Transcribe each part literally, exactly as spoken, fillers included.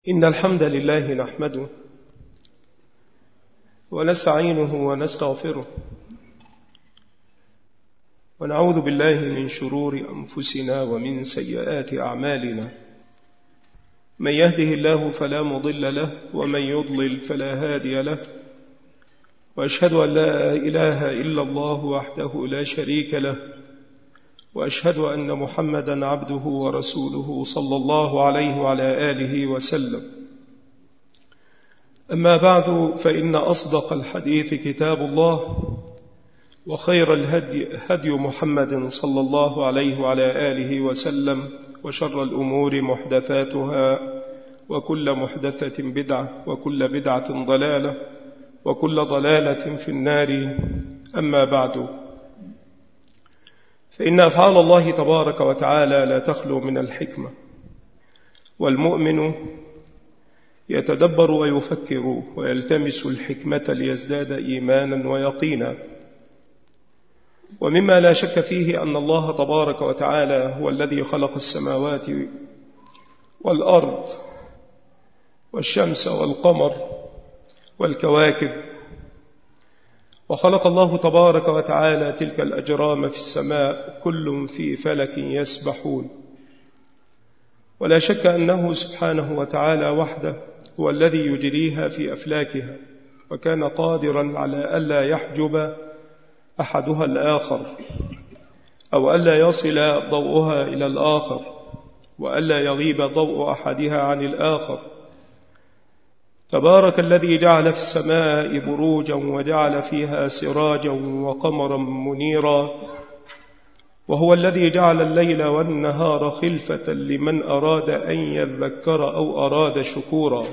إن الحمد لله نحمده ونستعينه ونستغفره ونعوذ بالله من شرور أنفسنا ومن سيئات أعمالنا. من يهده الله فلا مضل له ومن يضلل فلا هادي له، وأشهد أن لا إله إلا الله وحده لا شريك له، وأشهد أن محمدا عبده ورسوله صلى الله عليه وعلى آله وسلم. أما بعد، فإن أصدق الحديث كتاب الله، وخير الهدي هدي محمد صلى الله عليه وعلى آله وسلم، وشر الأمور محدثاتها، وكل محدثة بدعة، وكل بدعة ضلالة، وكل ضلالة في النار. أما بعد، فإن أفعال الله تبارك وتعالى لا تخلو من الحكمة، والمؤمن يتدبر ويفكر ويلتمس الحكمة ليزداد إيمانا ويقينا. ومما لا شك فيه أن الله تبارك وتعالى هو الذي خلق السماوات والأرض والشمس والقمر والكواكب، وخلق الله تبارك وتعالى تلك الأجرام في السماء، كل في فلك يسبحون. ولا شك أنه سبحانه وتعالى وحده هو الذي يجريها في أفلاكها، وكان قادرا على ألا يحجب أحدها الآخر، أو ألا يصل ضوءها إلى الآخر، وألا يغيب ضوء أحدها عن الآخر. تبارك الذي جعل في السماء بروجا وجعل فيها سراجا وقمرا منيرا، وهو الذي جعل الليل والنهار خلفة لمن أراد أن يذكر أو أراد شكورا.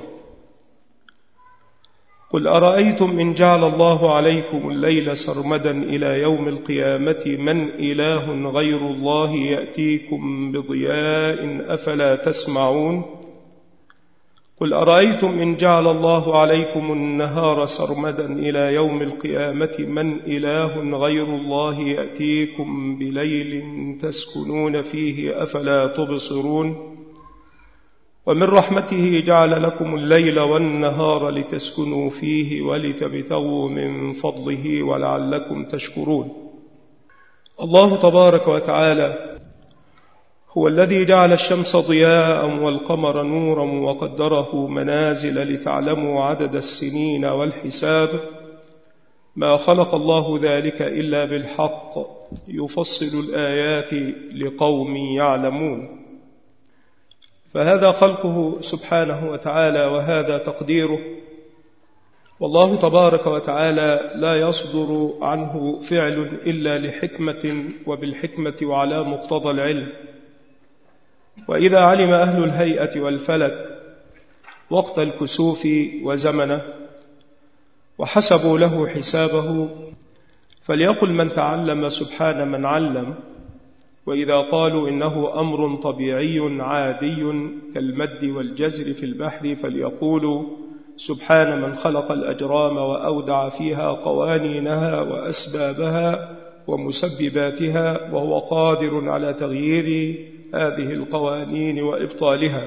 قل أرأيتم إن جعل الله عليكم الليل سرمدا إلى يوم القيامة من إله غير الله يأتيكم بضياء أفلا تسمعون. قل أرأيتم إن جعل الله عليكم النهار سرمدا إلى يوم القيامة من إله غير الله يأتيكم بليل تسكنون فيه أفلا تبصرون. ومن رحمته جعل لكم الليل والنهار لتسكنوا فيه ولتبتغوا من فضله ولعلكم تشكرون. الله تبارك وتعالى هو الذي جعل الشمس ضياء والقمر نورا وقدره منازل لتعلموا عدد السنين والحساب. ما خلق الله ذلك إلا بالحق، يفصل الآيات لقوم يعلمون. فهذا خلقه سبحانه وتعالى، وهذا تقديره. والله تبارك وتعالى لا يصدر عنه فعل إلا لحكمة، وبالحكمة وعلى مقتضى العلم. وإذا علم أهل الهيئة والفلك وقت الكسوف وزمنه وحسبوا له حسابه، فليقل من تعلم سبحان من علم. وإذا قالوا إنه أمر طبيعي عادي كالمد والجزر في البحر، فليقولوا سبحان من خلق الأجرام وأودع فيها قوانينها وأسبابها ومسبباتها، وهو قادر على تغيير هذه القوانين وإبطالها.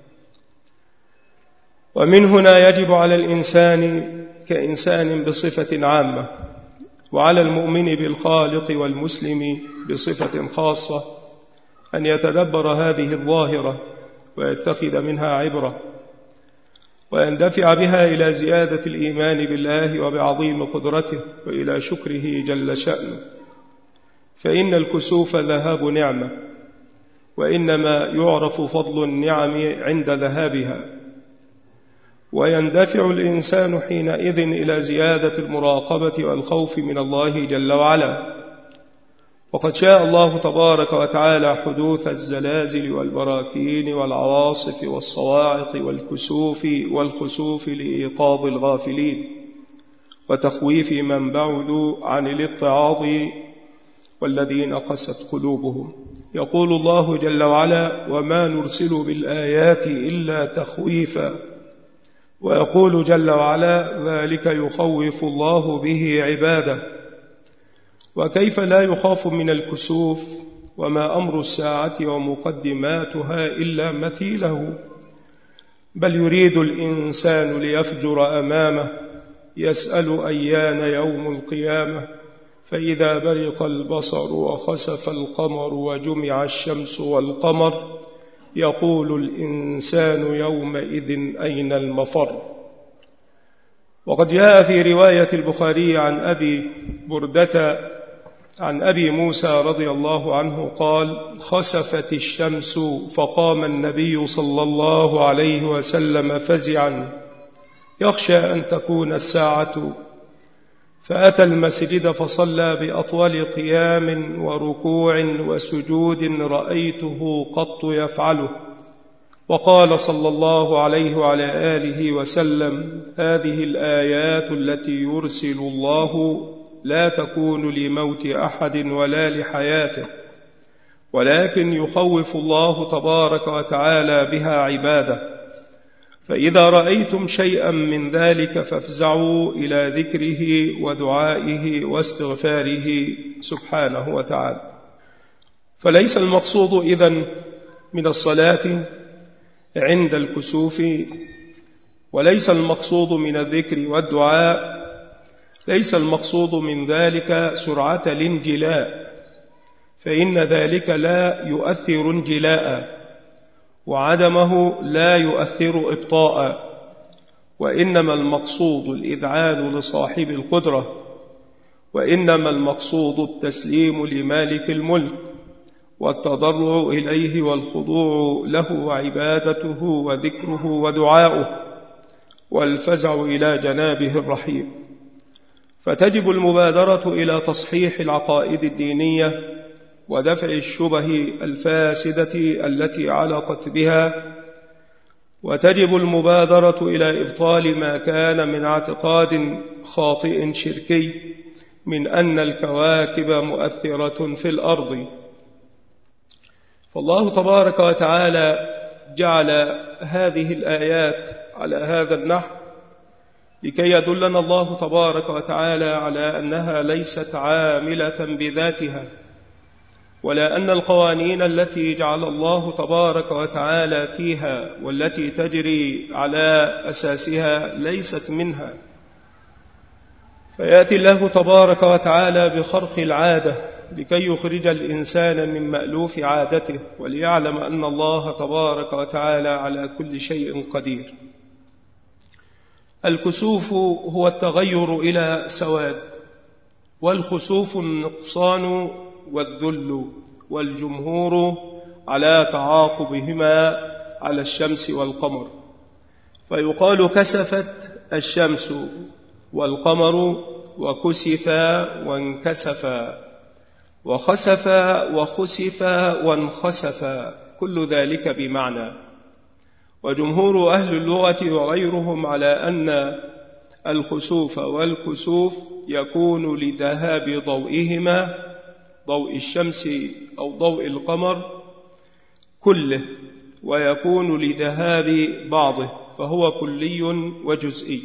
ومن هنا يجب على الإنسان كإنسان بصفة عامة، وعلى المؤمن بالخالق والمسلم بصفة خاصة، أن يتدبر هذه الظاهرة ويتخذ منها عبرة، ويندفع بها إلى زيادة الإيمان بالله وبعظيم قدرته وإلى شكره جل شأنه. فإن الكسوف ذهاب نعمة، وإنما يعرف فضل النعم عند ذهابها. ويندفع الإنسان حينئذ إلى زيادة المراقبة والخوف من الله جل وعلا. وقد شاء الله تبارك وتعالى حدوث الزلازل والبراكين والعواصف والصواعق والكسوف والخسوف لإيقاظ الغافلين وتخويف من بعدوا عن الاتعاظ والذين قست قلوبهم. يقول الله جل وعلا: وما نرسل بالآيات إلا تخويفا. ويقول جل وعلا: ذلك يخوف الله به عباده. وكيف لا يخاف من الكسوف، وما أمر الساعة ومقدماتها إلا مثيله. بل يريد الإنسان ليفجر أمامه يسأل أيان يوم القيامة فإذا برق البصر وخسف القمر وجمع الشمس والقمر يقول الإنسان يومئذ أين المفر. وقد جاء في رواية البخاري عن أبي بردة عن أبي موسى رضي الله عنه قال: خسفت الشمس فقام النبي صلى الله عليه وسلم فزعا يخشى أن تكون الساعة، فأتى المسجد فصلى بأطول قيام وركوع وسجود رأيته قط يفعله، وقال صلى الله عليه وعلى آله وسلم: هذه الآيات التي يرسل الله لا تكون لموت أحد ولا لحياته، ولكن يخوف الله تبارك وتعالى بها عباده، فإذا رأيتم شيئا من ذلك فافزعوا إلى ذكره ودعائه واستغفاره سبحانه وتعالى. فليس المقصود إذن من الصلاة عند الكسوف، وليس المقصود من الذكر والدعاء، ليس المقصود من ذلك سرعة الانجلاء، فإن ذلك لا يؤثر انجلاء، وعدمه لا يؤثر إبطاء، وإنما المقصود الإذعان لصاحب القدرة، وإنما المقصود التسليم لمالك الملك والتضرع إليه والخضوع له وعبادته وذكره ودعاؤه والفزع إلى جنابه الرحيم. فتجب المبادرة إلى تصحيح العقائد الدينية ودفع الشبه الفاسدة التي علقت بها، وتجب المبادرة إلى إبطال ما كان من اعتقاد خاطئ شركي من أن الكواكب مؤثرة في الأرض. فالله تبارك وتعالى جعل هذه الآيات على هذا النحو لكي يدلنا الله تبارك وتعالى على أنها ليست عاملة بذاتها، ولا أن القوانين التي جعل الله تبارك وتعالى فيها والتي تجري على أساسها ليست منها. فيأتي الله تبارك وتعالى بخرق العادة لكي يخرج الإنسان من مألوف عادته، وليعلم أن الله تبارك وتعالى على كل شيء قدير. الكسوف هو التغير إلى سواد، والخسوف النقصان والذل، والجمهور على تعاقبهما على الشمس والقمر، فيقال كسفت الشمس والقمر وكسفا وانكسفا، وخسفا وخسفا وانخسفا، كل ذلك بمعنى. وجمهور أهل اللغة وغيرهم على أن الخسوف والكسوف يكون لذهاب ضوئهما، ضوء الشمس أو ضوء القمر كله، ويكون لذهاب بعضه، فهو كلي وجزئي.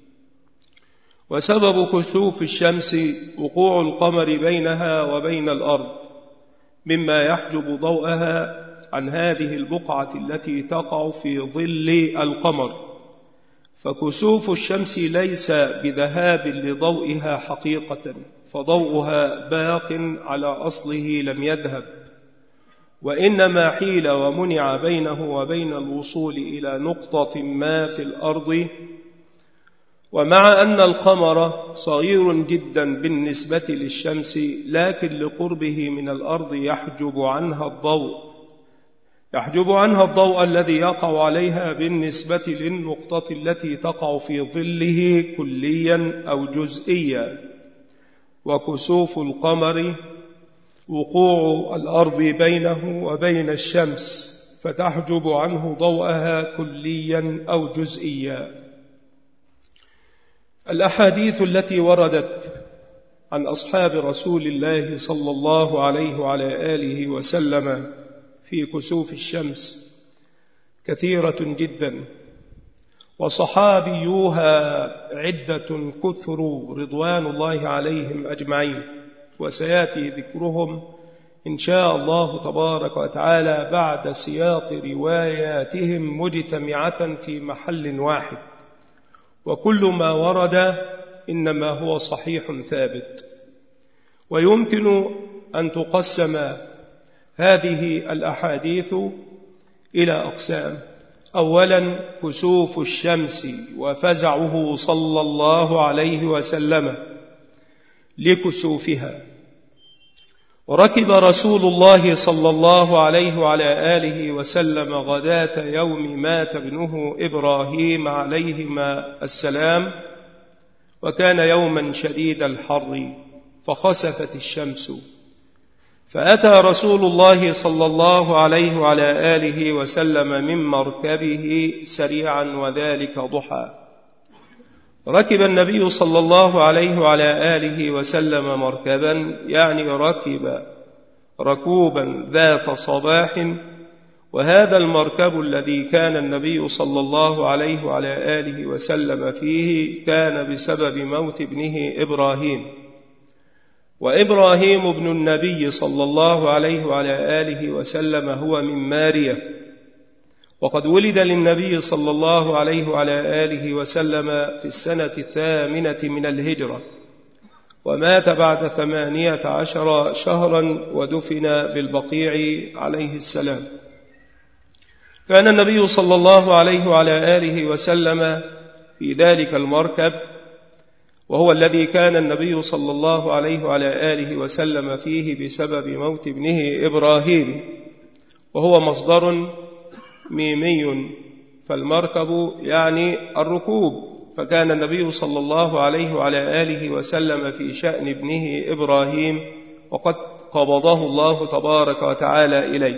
وسبب كسوف الشمس وقوع القمر بينها وبين الأرض مما يحجب ضوءها عن هذه البقعة التي تقع في ظل القمر، فكسوف الشمس ليس بذهاب لضوئها حقيقة، فضوءها باق على أصله لم يذهب، وإنما حيل ومنع بينه وبين الوصول إلى نقطة ما في الأرض. ومع أن القمر صغير جدا بالنسبة للشمس، لكن لقربه من الأرض يحجب عنها الضوء يحجب عنها الضوء الذي يقع عليها بالنسبة للنقطة التي تقع في ظله كليا أو جزئيا. وكسوف القمر وقوع الأرض بينه وبين الشمس، فتحجب عنه ضوءها كليا أو جزئيا. الأحاديث التي وردت عن أصحاب رسول الله صلى الله عليه وعلى آله وسلم في كسوف الشمس كثيرة جدا، وصحابيوها عدة كثر رضوان الله عليهم أجمعين، وسيأتي ذكرهم إن شاء الله تبارك وتعالى بعد سياق رواياتهم مجتمعة في محل واحد، وكل ما ورد إنما هو صحيح ثابت. ويمكن أن تقسم هذه الأحاديث إلى أقسام. أولا كسوف الشمس وفزعه صلى الله عليه وسلم لكسوفها. وركب رسول الله صلى الله عليه وعلى آله وسلم غداة يوم مات ابنه إبراهيم عليهما السلام، وكان يوما شديد الحر فخسفت الشمس، فأتى رسول الله صلى الله عليه وعلى آله وسلم من مركبه سريعا وذلك ضحى. ركب النبي صلى الله عليه وعلى آله وسلم مركبا، يعني ركب ركوبا ذات صباح، وهذا المركب الذي كان النبي صلى الله عليه وعلى آله وسلم فيه كان بسبب موت ابنه إبراهيم. وإبراهيم ابن النبي صلى الله عليه وعلى آله وسلم هو من مارية، وقد ولد للنبي صلى الله عليه وعلى آله وسلم في السنة الثامنة من الهجرة، ومات بعد ثمانية عشر شهرا ودفن بالبقيع عليه السلام. كان النبي صلى الله عليه وعلى آله وسلم في ذلك المركب، وهو الذي كان النبي صلى الله عليه وعلى آله وسلم فيه بسبب موت ابنه إبراهيم، وهو مصدر ميمي، فالمركب يعني الركوب، فكان النبي صلى الله عليه وعلى آله وسلم في شأن ابنه إبراهيم، وقد قبضه الله تبارك وتعالى إليه.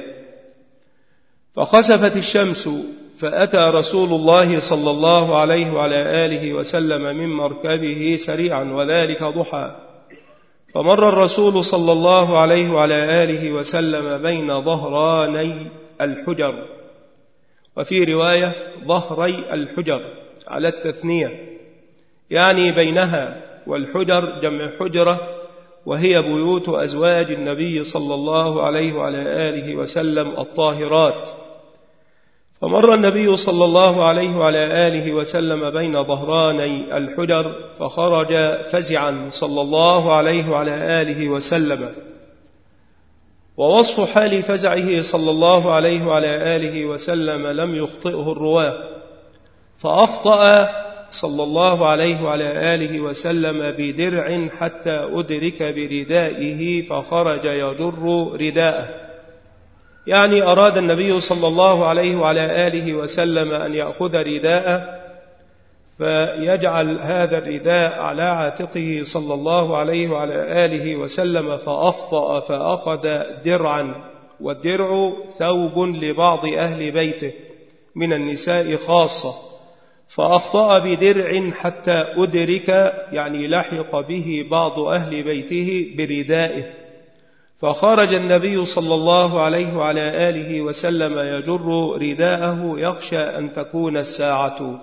فخسفت الشمس، فأتى رسول الله صلى الله عليه وعلى آله وسلم من مركبه سريعا وذلك ضحى، فمر الرسول صلى الله عليه وعلى آله وسلم بين ظهراني الحجر، وفي رواية ظهري الحجر على التثنية، يعني بينها، والحجر جمع حجرة، وهي بيوت أزواج النبي صلى الله عليه وعلى آله وسلم الطاهرات. فمر النبي صلى الله عليه وعلى آله وسلم بين ظهراني الحجر، فخرج فزعا صلى الله عليه وعلى آله وسلم. ووصف حال فزعه صلى الله عليه وعلى آله وسلم لم يخطئه الرواه، فأخطأ صلى الله عليه وعلى آله وسلم بدرع حتى أدرك بردائه فخرج يجر رداءه، يعني أراد النبي صلى الله عليه وعلى آله وسلم أن يأخذ رداءه فيجعل هذا الرداء على عاتقه صلى الله عليه وعلى آله وسلم، فأخطأ فأخذ درعا، والدرع ثوب لبعض أهل بيته من النساء خاصة، فأخطأ بدرع حتى أدرك، يعني لحق به بعض أهل بيته بردائه، فخرج النبي صلى الله عليه وعلى آله وسلم يجر رداءه يخشى أن تكون الساعة.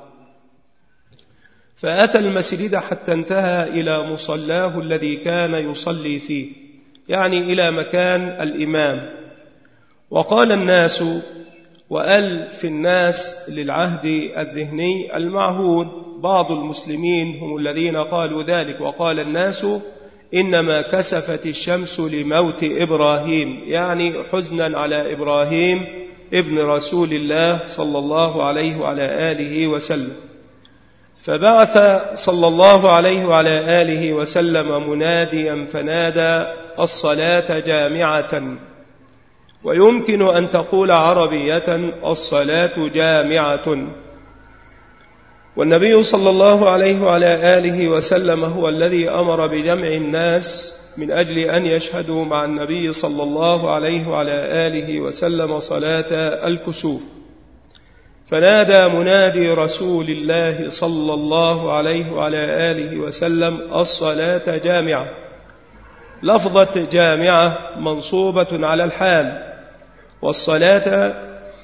فأتى المسجد حتى انتهى إلى مصلاه الذي كان يصلي فيه، يعني إلى مكان الإمام. وقال الناس، وأل في الناس للعهد الذهني المعهود، بعض المسلمين هم الذين قالوا ذلك، وقال الناس إنما كسفت الشمس لموت إبراهيم، يعني حزنا على إبراهيم ابن رسول الله صلى الله عليه وعلى آله وسلم. فبعث صلى الله عليه وعلى آله وسلم مناديا فنادى الصلاة جامعة، ويمكن أن تقول عربية الصلاة جامعة. والنبي صلى الله عليه وعلى آله وسلم هو الذي أمر بجمع الناس من أجل أن يشهدوا مع النبي صلى الله عليه وعلى آله وسلم صلاة الكسوف. فنادى منادي رسول الله صلى الله عليه وعلى آله وسلم الصلاة جامعة. لفظة جامعة منصوبة على الحال، والصلاة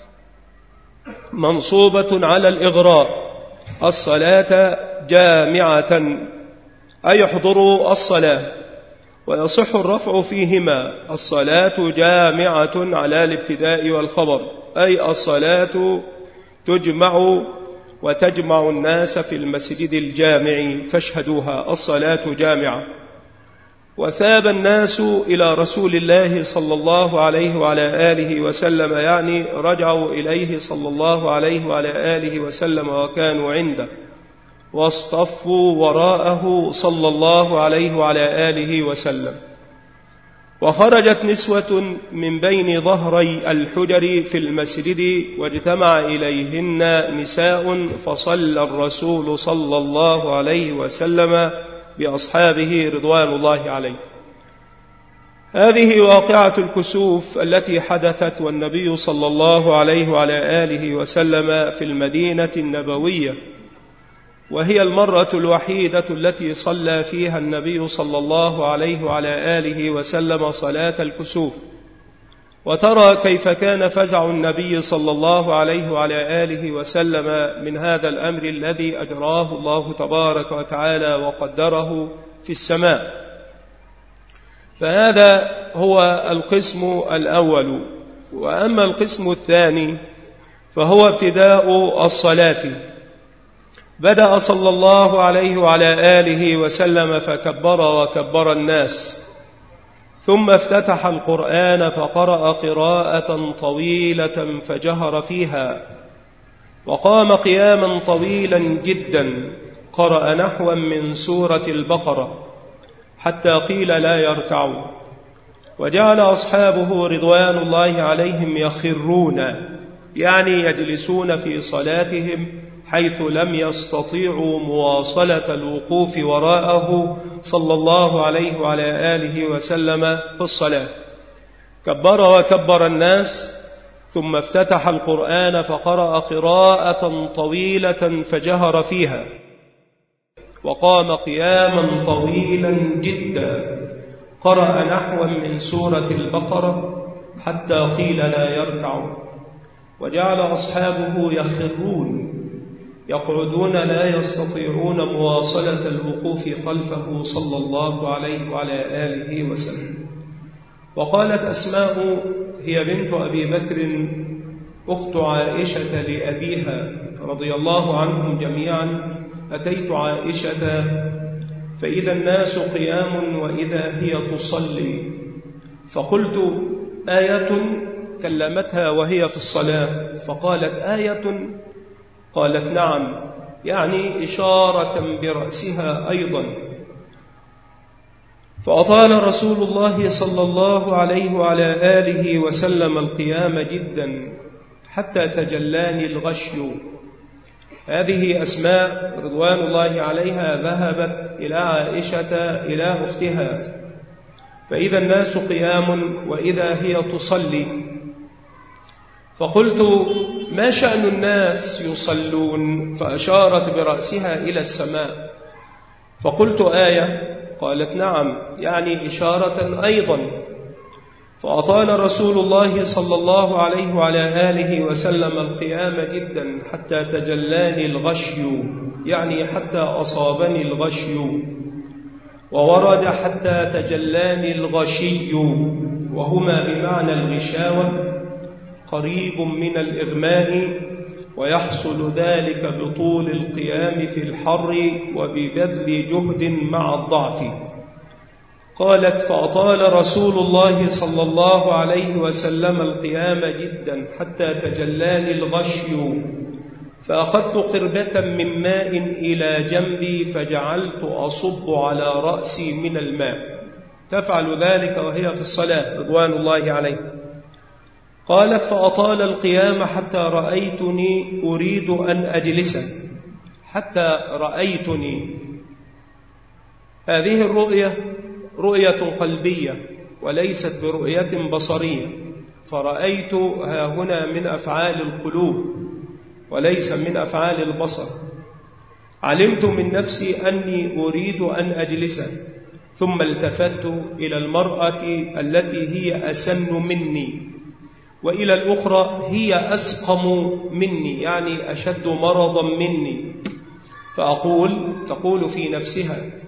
منصوبة على الإغراء. الصلاة جامعة أي احضروا الصلاة. ويصح الرفع فيهما. الصلاة جامعة على الابتداء والخبر، أي الصلاة تجمع وتجمع الناس في المسجد الجامع فاشهدوها، الصلاة جامعة. وثاب الناس إلى رسول الله صلى الله عليه وعلى آله وسلم، يعني رجعوا إليه صلى الله عليه وعلى آله وسلم وكانوا عنده، واصطفوا وراءه صلى الله عليه وعلى آله وسلم. وخرجت نسوة من بين ظهري الحجر في المسجد واجتمع إليهن نساء، فصلى الرسول صلى الله عليه وسلم بأصحابه رضوان الله عليه. هذه واقعة الكسوف التي حدثت والنبي صلى الله عليه وعلى آله وسلم في المدينة النبوية، وهي المرة الوحيدة التي صلى فيها النبي صلى الله عليه وعلى آله وسلم صلاة الكسوف. وترى كيف كان فزع النبي صلى الله عليه وعلى آله وسلم من هذا الأمر الذي أجراه الله تبارك وتعالى وقدره في السماء. فهذا هو القسم الأول. وأما القسم الثاني فهو ابتداء الصلاة. بدأ صلى الله عليه وعلى آله وسلم فكبر وكبر الناس، ثم افتتح القرآن فقرأ قراءة طويلة فجهر فيها، وقام قياما طويلا جدا، قرأ نحوا من سورة البقرة حتى قيل لا يركعوا، وجعل أصحابه رضوان الله عليهم يخرون، يعني يجلسون في صلاتهم حيث لم يستطيعوا مواصلة الوقوف وراءه صلى الله عليه وعلى آله وسلم في الصلاة. كبر وكبر الناس، ثم افتتح القرآن فقرأ قراءة طويلة فجهر فيها، وقام قياما طويلا جدا، قرأ نحوا من سورة البقرة حتى قيل لا يركع، وجعل أصحابه يخرون يقعدون لا يستطيعون مواصلة الوقوف خلفه صلى الله عليه وعلى آله وسلم. وقالت أسماء هي بنت أبي بكر أخت عائشة لأبيها رضي الله عنهم جميعا: أتيت عائشة فإذا الناس قيام وإذا هي تصلي، فقلت: آية؟ كلمتها وهي في الصلاة فقالت: آية؟ قالت: نعم، يعني إشارة برأسها أيضا. فأطال رسول الله صلى الله عليه وعلى آله وسلم القيام جدا حتى تجلاني الغشي. هذه أسماء رضوان الله عليها ذهبت إلى عائشة إلى أختها، فإذا الناس قيام وإذا هي تصلي. فقلت: ما شأن الناس يصلون؟ فأشارت برأسها إلى السماء. فقلت: آية؟ قالت: نعم، يعني إشارة أيضا. فأطال رسول الله صلى الله عليه وعلى آله وسلم القيام جدا حتى تجلاني الغشي، يعني حتى أصابني الغشي. وورد حتى تجلاني الغشي، وهما بمعنى الغشاوة، قريب من الإغماء، ويحصل ذلك بطول القيام في الحر وببذل جهد مع الضعف. قالت: فأطال رسول الله صلى الله عليه وسلم القيام جدا حتى تجلاني الغشي، فأخذت قربة من ماء إلى جنبي فجعلت أصب على رأسي من الماء. تفعل ذلك وهي في الصلاة رضوان الله عليه. قالت: فأطال القيام حتى رأيتني أريد أن أجلس، حتى رأيتني. هذه الرؤية رؤية قلبية وليست برؤية بصرية، فرأيت ها هنا من أفعال القلوب وليس من أفعال البصر. علمت من نفسي أني أريد أن أجلس، ثم التفت إلى المرأة التي هي أسن مني، وإلى الأخرى هي أسقم مني، يعني أشد مرضا مني، فأقول تقول في نفسها: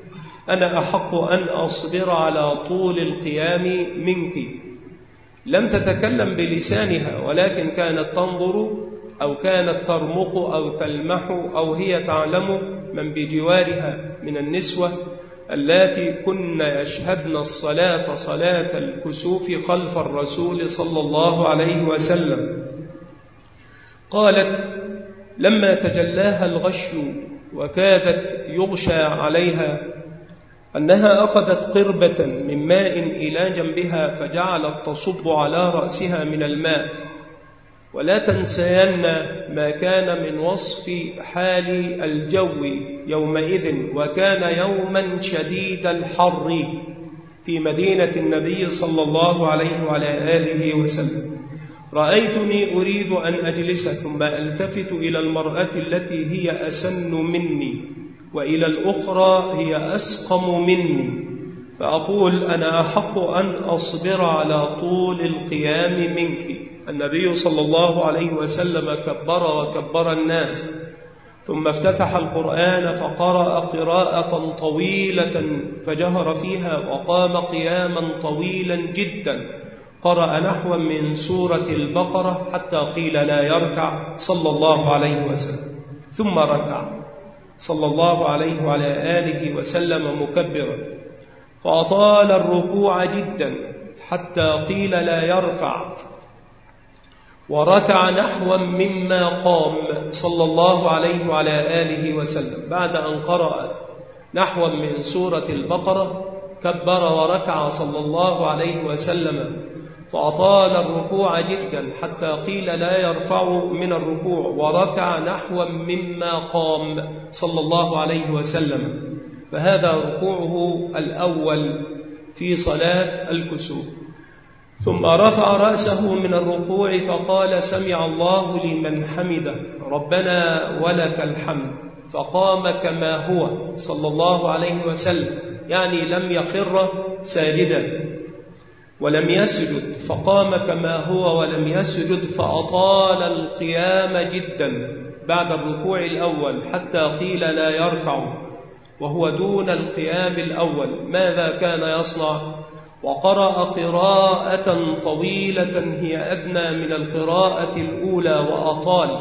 أنا أحق أن أصبر على طول القيام منك. لم تتكلم بلسانها، ولكن كانت تنظر أو كانت ترمق أو تلمح أو هي تعلم من بجوارها من النسوة اللاتي كن يشهدن الصلاة صلاة الكسوف خلف الرسول صلى الله عليه وسلم. قالت: لما تجلاها الغش وكادت يغشى عليها أنها أخذت قربة من ماء إلى جنبها فجعلت تصب على رأسها من الماء. ولا تنسين ما كان من وصف حال الجو يومئذ، وكان يوما شديد الحر في مدينة النبي صلى الله عليه وعلى آله وسلم. رأيتني أريد أن أجلس ثم ألتفت إلى المرأة التي هي أسن مني وإلى الأخرى هي أسقم مني، فأقول: أنا أحق أن أصبر على طول القيام منك. النبي صلى الله عليه وسلم كبر وكبر الناس، ثم افتتح القرآن فقرأ قراءة طويلة فجهر فيها، وقام قياما طويلا جدا، قرأ نحوا من سورة البقرة حتى قيل لا يركع صلى الله عليه وسلم، ثم ركع صلى الله عليه وعلى آله وسلم مكبرا، فأطال الركوع جدا حتى قيل لا يرفع، وركع نحوا مما قام صلى الله عليه وعلى آله وسلم. بعد أن قرأ نحوا من سورة البقرة كبر وركع صلى الله عليه وسلم، فأطال الركوع جدا حتى قيل لا يرفع من الركوع، وركع نحوا مما قام صلى الله عليه وسلم. فهذا ركوعه الأول في صلاة الكسوف. ثم رفع رأسه من الركوع فقال: سمع الله لمن حمده ربنا ولك الحمد، فقام كما هو صلى الله عليه وسلم، يعني لم يخر ساجدا ولم يسجد، فقام كما هو ولم يسجد، فأطال القيام جدا بعد الركوع الأول حتى قيل لا يركع، وهو دون القيام الأول. ماذا كان يصنع؟ وقرأ قراءة طويلة هي أدنى من القراءة الأولى وأطال.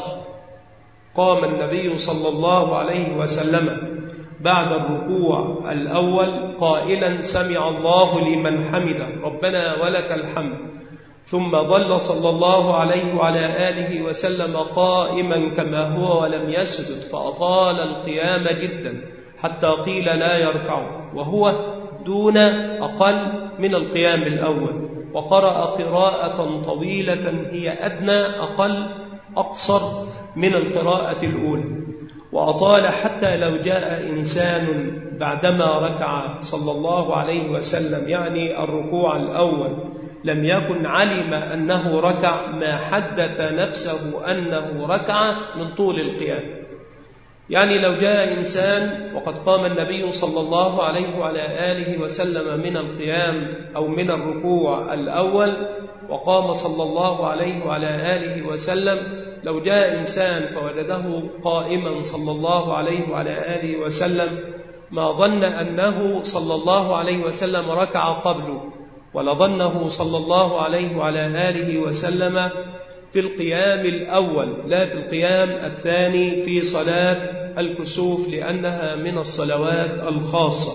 قام النبي صلى الله عليه وسلم بعد الركوع الأول قائلا: سمع الله لمن حمده ربنا ولك الحمد، ثم ظل صلى الله عليه وعلى آله وسلم قائما كما هو ولم يسجد، فأطال القيام جدا حتى قيل لا يركع، وهو دون أقل من القيام الأول. وقرأ قراءة طويلة هي أدنى أقل أقصر من القراءة الأولى، وأطال حتى لو جاء إنسان بعدما ركع صلى الله عليه وسلم، يعني الركوع الأول، لم يكن علم أنه ركع، ما حدث نفسه أنه ركع من طول القيام. يعني لو جاء إنسان وقد قام النبي صلى الله عليه وعلى آله وسلم من القيام أو من الركوع الأول، وقام صلى الله عليه وعلى آله وسلم، لو جاء إنسان فوجده قائما صلى الله عليه وعلى آله وسلم، ما ظن أنه صلى الله عليه وسلم ركع قبله، ولظنه صلى الله عليه وعلى آله وسلم في القيام الأول لا في القيام الثاني في صلاة الكسوف، لأنها من الصلوات الخاصة.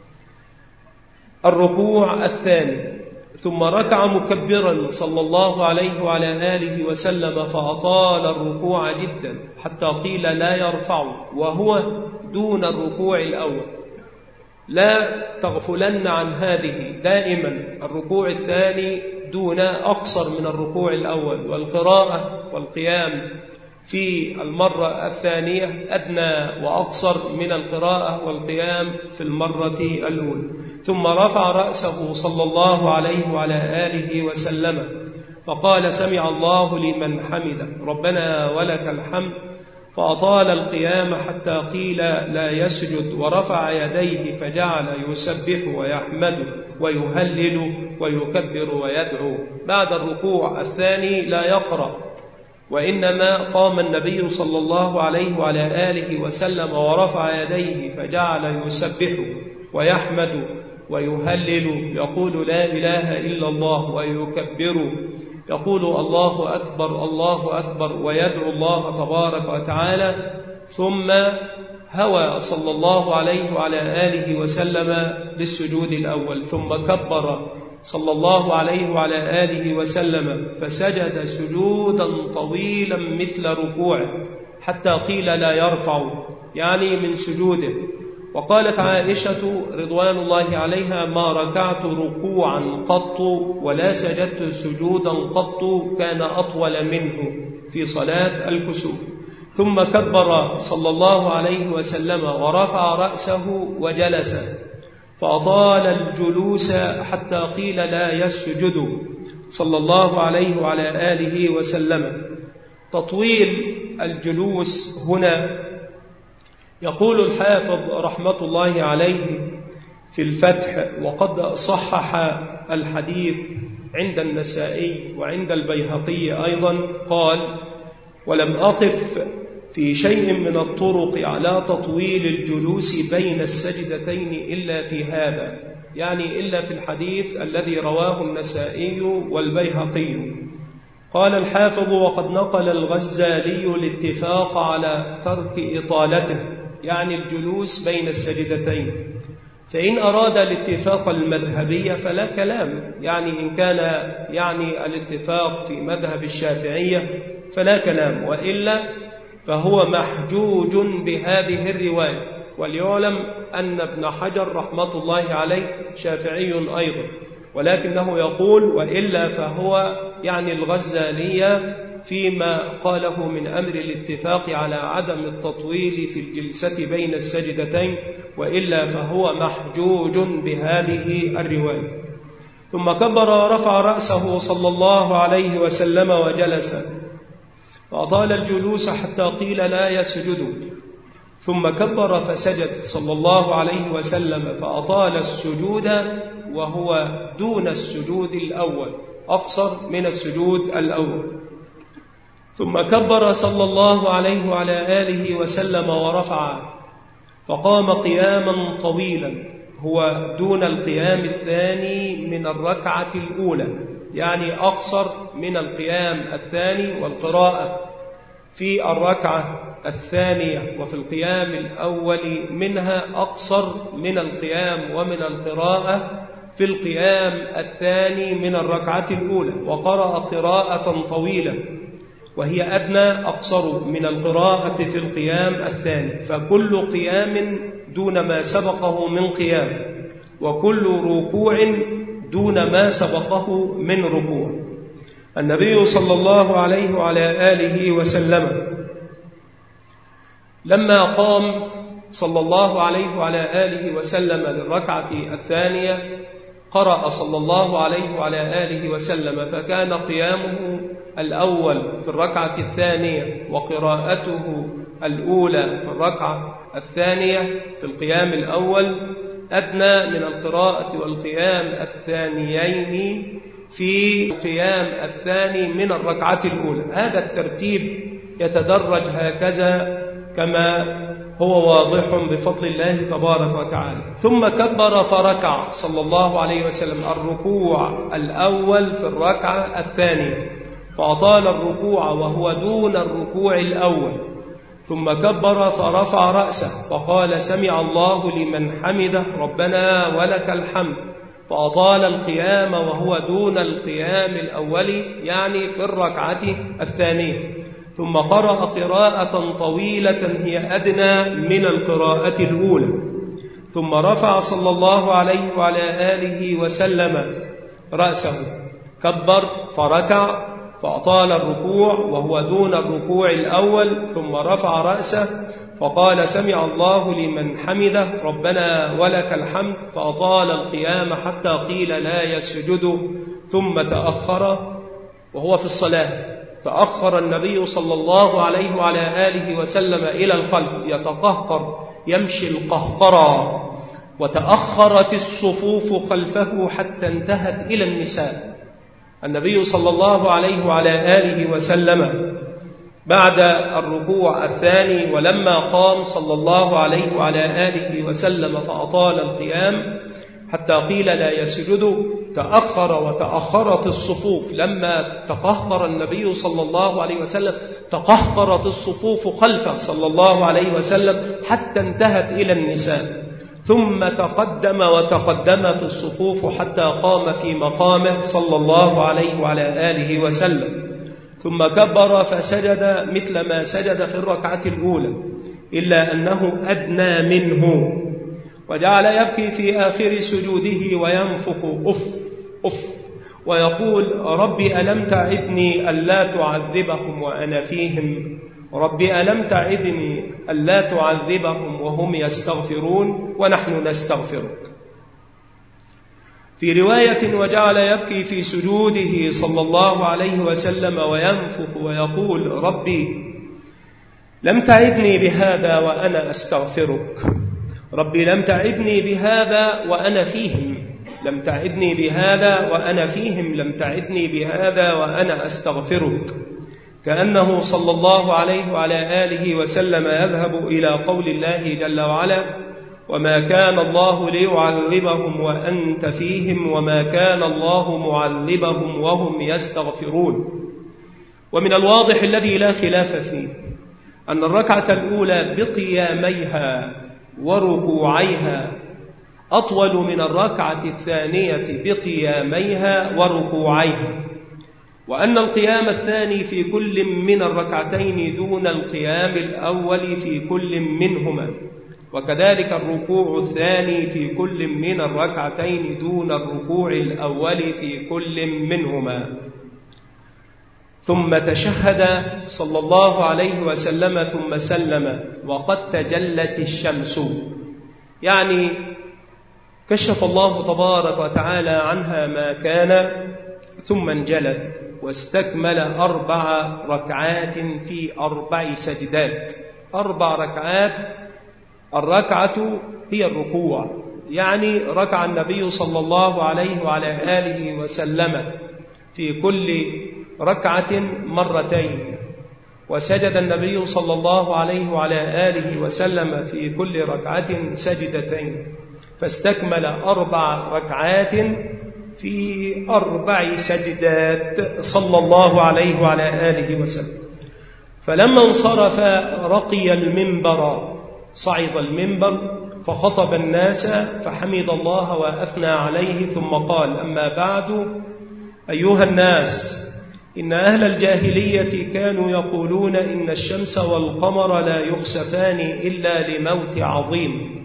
الركوع الثاني: ثم ركع مكبرا صلى الله عليه وعلى آله وسلم، فأطال الركوع جدا حتى قيل لا يرفع، وهو دون الركوع الأول. لا تغفلن عن هذه، دائما الركوع الثاني دون أقصر من الركوع الأول، والقراءة والقيام في المرة الثانية أدنى وأقصر من القراءة والقيام في المرة الأولى. ثم رفع رأسه صلى الله عليه وعلى آله وسلم فقال: سمع الله لمن حمده ربنا ولك الحمد، فأطال القيام حتى قيل لا يسجد، ورفع يديه فجعل يسبح ويحمد ويهلل ويكبر ويدعو. بعد الركوع الثاني لا يقرأ، وإنما قام النبي صلى الله عليه وعلى آله وسلم ورفع يديه فجعل يسبح ويحمد ويهلل، يقول لا إله إلا الله، ويكبر، يقول الله أكبر الله أكبر، ويدعو الله تبارك وتعالى. ثم هوى صلى الله عليه وعلى آله وسلم للسجود الأول، ثم كبر صلى الله عليه وعلى آله وسلم فسجد سجودا طويلا مثل ركوعه حتى قيل لا يرفع، يعني من سجوده. وقالت عائشة رضوان الله عليها: ما ركعت ركوعا قط ولا سجدت سجودا قط كان أطول منه في صلاة الكسوف. ثم كبر صلى الله عليه وسلم ورفع رأسه وجلس، فأطال الجلوس حتى قيل لا يسجد صلى الله عليه وعلى آله وسلم. تطويل الجلوس هنا، يقول الحافظ رحمة الله عليه في الفتح: وقد صحح الحديث عند النسائي وعند البيهقي أيضا، قال: ولم أقف في شيء من الطرق على تطويل الجلوس بين السجدتين إلا في هذا، يعني إلا في الحديث الذي رواه النسائي والبيهقي. قال الحافظ: وقد نقل الغزالي الاتفاق على ترك إطالته، يعني الجلوس بين السجدتين. فإن أراد الاتفاق المذهبية فلا كلام، يعني إن كان يعني الاتفاق في مذهب الشافعية فلا كلام، وإلا فهو محجوج بهذه الرواية. وليعلم أن ابن حجر رحمة الله عليه شافعي أيضا، ولكنه يقول: وإلا فهو يعني الغزالية فيما قاله من أمر الاتفاق على عدم التطويل في الجلسة بين السجدتين، وإلا فهو محجوج بهذه الرواية. ثم كبر ورفع رأسه صلى الله عليه وسلم وجلس، فأطال الجلوس حتى قيل لا يسجد. ثم كبر فسجد صلى الله عليه وسلم فأطال السجود وهو دون السجود الأول، أقصر من السجود الأول. ثم كبر صلى الله عليه وعلى آله وسلم ورفع، فقام قياما طويلا هو دون القيام الثاني من الركعة الأولى، يعني أقصر من القيام الثاني والقراءة في الركعة الثانية وفي القيام الأول منها أقصر من القيام ومن القراءة في القيام الثاني من الركعة الأولى. وقرأ قراءة طويلة وهي أدنى أقصر من القراءة في القيام الثاني، فكل قيام دون ما سبقه من قيام، وكل ركوع دون ما سبقه من ركوع. النبي صلى الله عليه وعلى آله وسلم لما قام صلى الله عليه وعلى آله وسلم للركعة الثانية قرأ صلى الله عليه وعلى آله وسلم، فكان قيامه الأول في الركعة الثانية وقراءته الأولى في الركعة الثانية في القيام الأول أدنى من القراءة والقيام الثانيين في القيام الثاني من الركعة الأولى. هذا الترتيب يتدرج هكذا كما هو واضح بفضل الله تبارك وتعالى. ثم كبر فركع صلى الله عليه وسلم الركوع الأول في الركعة الثانية، فأطال الركوع وهو دون الركوع الأول. ثم كبر فرفع رأسه فقال: سمع الله لمن حمده ربنا ولك الحمد، فأطال القيام وهو دون القيام الأول، يعني في الركعة الثانية. ثم قرأ قراءة طويلة هي أدنى من القراءة الأولى. ثم رفع صلى الله عليه وعلى آله وسلم رأسه، كبر فركع فأطال الركوع وهو دون الركوع الأول. ثم رفع رأسه فقال: سمع الله لمن حمده ربنا ولك الحمد، فأطال القيام حتى قيل لا يسجد. ثم تأخر وهو في الصلاة، تأخر النبي صلى الله عليه وعلى آله وسلم إلى الخلف يتقهقر يمشي القهقرة، وتأخرت الصفوف خلفه حتى انتهت إلى النساء. النبي صلى الله عليه وعلى آله وسلم بعد الركوع الثاني، ولما قام صلى الله عليه وعلى آله وسلم فأطال القيام حتى قيل لا يسجد، تأخر وتأخرت الصفوف. لما تقهقر النبي صلى الله عليه وسلم تقهقرت الصفوف خلفه صلى الله عليه وسلم حتى انتهت إلى النساء، ثم تقدم وتقدمت الصفوف حتى قام في مقامه صلى الله عليه وعلى آله وسلم، ثم كبر فسجد مثل ما سجد في الركعة الأولى، إلا أنه أدنى منه، وجعل يبكي في آخر سجوده وينفخ أف أف ويقول ربي ألم تعدني ألا تعذبهم وأنا فيهم، ربي ألم تعدني ألا تعذبهم وهم يستغفرون ونحن نستغفرك. في رواية وجعل يبكي في سجوده صلى الله عليه وسلم وينفخ ويقول ربي لم تعدني بهذا وأنا أستغفرك، ربي لم تعدني بهذا وأنا فيهم، لم تعدني بهذا وأنا فيهم، لم تعدني بهذا وأنا أستغفرك. كأنه صلى الله عليه وعلى آله وسلم يذهب إلى قول الله جل وعلا وما كان الله ليعذبهم وأنت فيهم وما كان الله معذبهم وهم يستغفرون. ومن الواضح الذي لا خلاف فيه أن الركعة الأولى بقياميها وركوعيها أطول من الركعة الثانية بقياميها وركوعيها، وأن القيام الثاني في كل من الركعتين دون القيام الأول في كل منهما، وكذلك الركوع الثاني في كل من الركعتين دون الركوع الأول في كل منهما. ثم تشهد صلى الله عليه وسلم ثم سلم وقد تجلت الشمس، يعني كشف الله تبارك وتعالى عنها ما كان، ثم انجلت واستكمل أربع ركعات في أربع سجدات. أربع ركعات، الركعة هي الركوع، يعني ركع النبي صلى الله عليه وعلى آله وسلم في كل ركعة مرتين، وسجد النبي صلى الله عليه وعلى آله وسلم في كل ركعة سجدتين، فاستكمل أربع ركعات في أربع سجدات صلى الله عليه وعلى آله وسلم. فلما انصرف رقي المنبر، صعد المنبر فخطب الناس فحمد الله وأثنى عليه، ثم قال أما بعد أيها الناس، إن أهل الجاهلية كانوا يقولون إن الشمس والقمر لا يخسفان إلا لموت عظيم،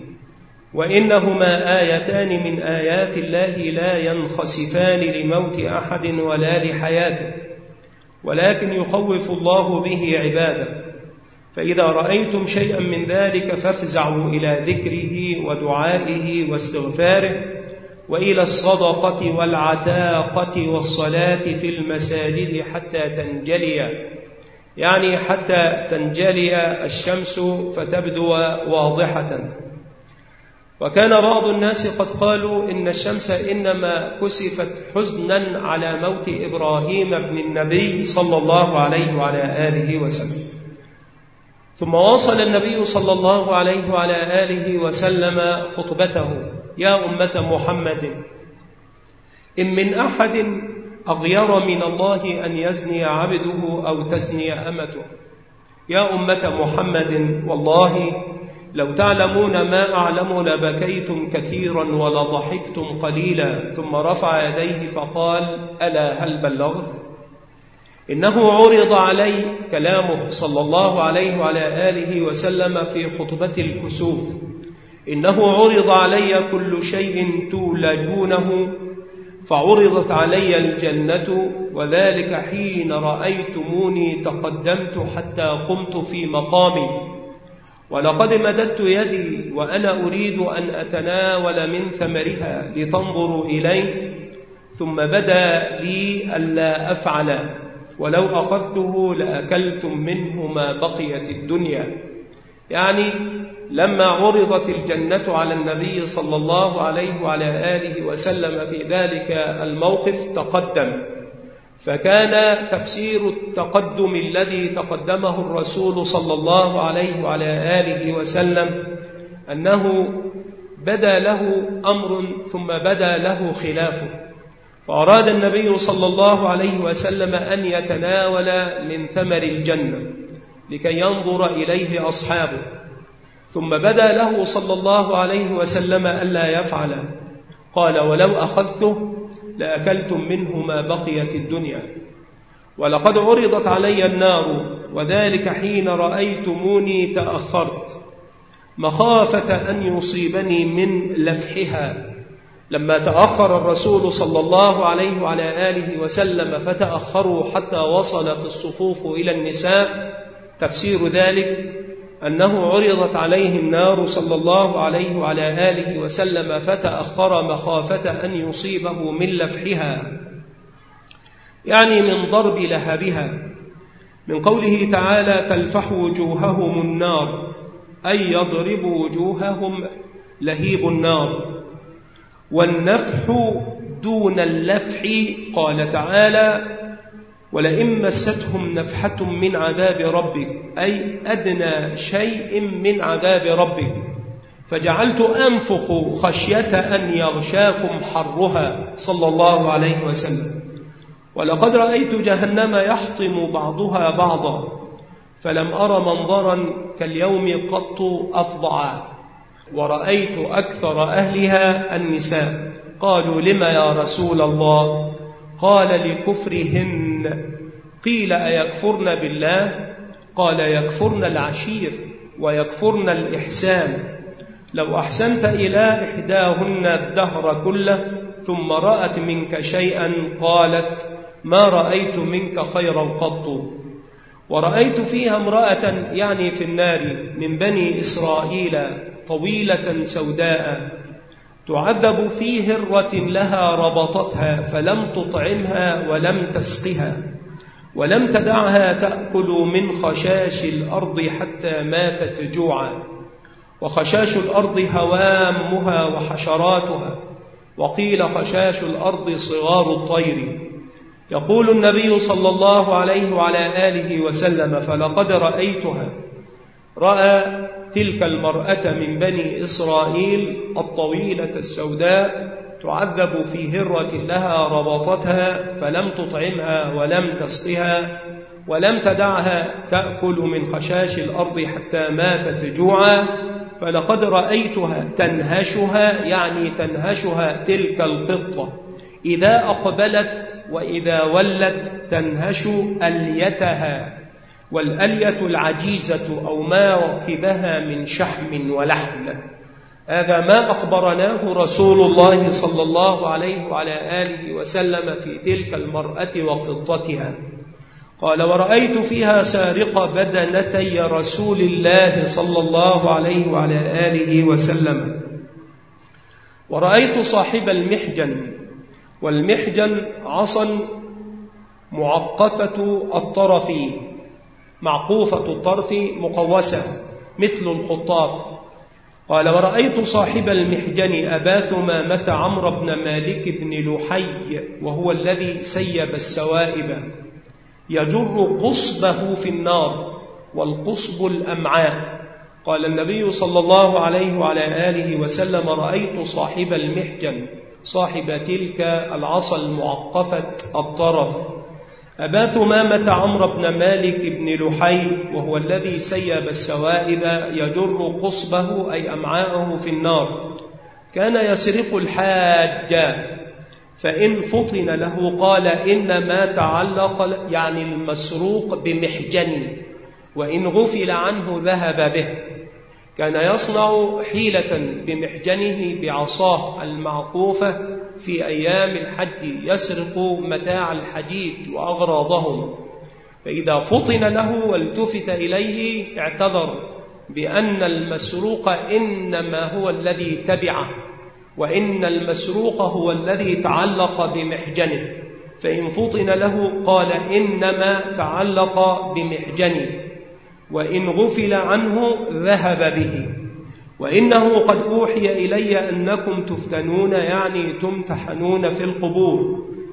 وإنهما آيتان من آيات الله لا ينخسفان لموت أحد ولا لحياته، ولكن يخوف الله به عباده، فإذا رأيتم شيئا من ذلك فافزعوا إلى ذكره ودعائه واستغفاره، وإلى الصدقة والعتاقة والصلاة في المساجد حتى تنجلي، يعني حتى تنجلي الشمس فتبدو واضحة. وكان بعض الناس قد قالوا إن الشمس إنما كسفت حزنا على موت إبراهيم بن النبي صلى الله عليه وعلى آله وسلم. ثم واصل النبي صلى الله عليه وعلى آله وسلم خطبته: يا أمة محمد، إن من أحد أغير من الله أن يزني عبده أو تزني أمته. يا أمة محمد، والله لو تعلمون ما أعلم لبكيتم كثيرا ولضحكتم قليلا. ثم رفع يديه فقال: ألا هل بلغت؟ إنه عرض علي كلامه صلى الله عليه وعلى آله وسلم في خطبة الكسوف: إنه عرض علي كل شيء تولجونه، فعرضت علي الجنة، وذلك حين رأيتموني تقدمت حتى قمت في مقامي، ولقد مددت يدي وأنا أريد أن أتناول من ثمرها لتنظروا إليه، ثم بدا لي ألا أفعل، ولو أخذته لأكلتم منه ما بقيت الدنيا. يعني لما عرضت الجنة على النبي صلى الله عليه وعلى آله وسلم في ذلك الموقف تقدم، فكان تفسير التقدم الذي تقدمه الرسول صلى الله عليه وعلى آله وسلم أنه بدا له أمر ثم بدا له خلافه، فأراد النبي صلى الله عليه وسلم أن يتناول من ثمر الجنة لكي ينظر إليه أصحابه، ثم بدا له صلى الله عليه وسلم ألا يفعل، قال: ولو أخذته لأكلتم منه ما بقيت الدنيا، ولقد عرضت علي النار وذلك حين رأيتموني تأخرت مخافة أن يصيبني من لفحها. لما تأخر الرسول صلى الله عليه وعلى آله وسلم فتأخروا حتى وصلت الصفوف إلى النساء، تفسير ذلك أنه عرضت عليه النار صلى الله عليه وعلى آله وسلم فتأخر مخافة أن يصيبه من لفحها، يعني من ضرب لهبها، من قوله تعالى: تلفح وجوههم النار، أي يضرب وجوههم لهيب النار. والنفح دون اللفح، قال تعالى: ولئن مستهم نفحة من عذاب ربك، أي أدنى شيء من عذاب ربك، فجعلت أنفخ خشية أن يغشاكم حرها، صلى الله عليه وسلم. ولقد رأيت جهنم يحطم بعضها بعضا، فلم أر منظرا كاليوم قط أفظع، ورأيت أكثر أهلها النساء. قالوا: لم يا رسول الله؟ قال: لكفرهن. قيل: أيكفرن بالله؟ قال: يكفرن العشير ويكفرن الإحسان. لو أحسنت إلى إحداهن الدهر كله ثم رأت منك شيئا قالت: ما رأيت منك خيرا قط. ورأيت فيها امرأة، يعني في النار، من بني إسرائيل طويلة سوداء، تعذب في هرة لها ربطتها فلم تطعمها ولم تسقها، ولم تدعها تأكل من خشاش الأرض حتى ماتت جوعا. وخشاش الأرض هوامها وحشراتها، وقيل خشاش الأرض صغار الطير. يقول النبي صلى الله عليه وعلى آله وسلم: فلقد رأيتها. رأى تلك المرأة من بني إسرائيل الطويلة السوداء تعذب في هرة لها ربطتها فلم تطعمها ولم تسقها ولم تدعها تأكل من خشاش الأرض حتى ماتت جوعا. فلقد رأيتها تنهشها، يعني تنهشها تلك القطة، إذا أقبلت وإذا ولت تنهش أليتها، والألية العجيزة أو ما ركبها من شحم ولحم. هذا ما أخبرناه رسول الله صلى الله عليه وعلى آله وسلم في تلك المرأة وقطتها. قال: ورأيت فيها سارق بدنتي رسول الله صلى الله عليه وعلى آله وسلم. ورأيت صاحب المحجن، والمحجن عصا معقفة الطرف، معقوفة الطرف مقوسة مثل الخطاف. قال: ورأيت صاحب المحجن أبا ثمامة عمرو بن مالك بن لحي، وهو الذي سيب السوائب، يجر قصبه في النار، والقصب الأمعاء. قال النبي صلى الله عليه وعلى آله وسلم: رأيت صاحب المحجن، صاحب تلك العصا المعقفة الطرف، أبا ثمامة عمرو بن مالك بن لحي، وهو الذي سيب السوائب، يجر قصبه أي أمعاءه في النار. كان يسرق الحاج، فإن فطن له قال: إنما تعلق، يعني المسروق، بمحجن، وإن غفل عنه ذهب به. كان يصنع حيلة بمحجنه بعصاه المعقوفة في أيام الحج، يسرق متاع الحجيج وأغراضهم، فإذا فطن له والتفت إليه اعتذر بأن المسروق إنما هو الذي تبعه، وإن المسروق هو الذي تعلق بمحجنه. فإن فطن له قال: إنما تعلق بمحجني، وإن غفل عنه ذهب به. وإنه قد أوحي إلي أنكم تفتنون، يعني تمتحنون في القبور،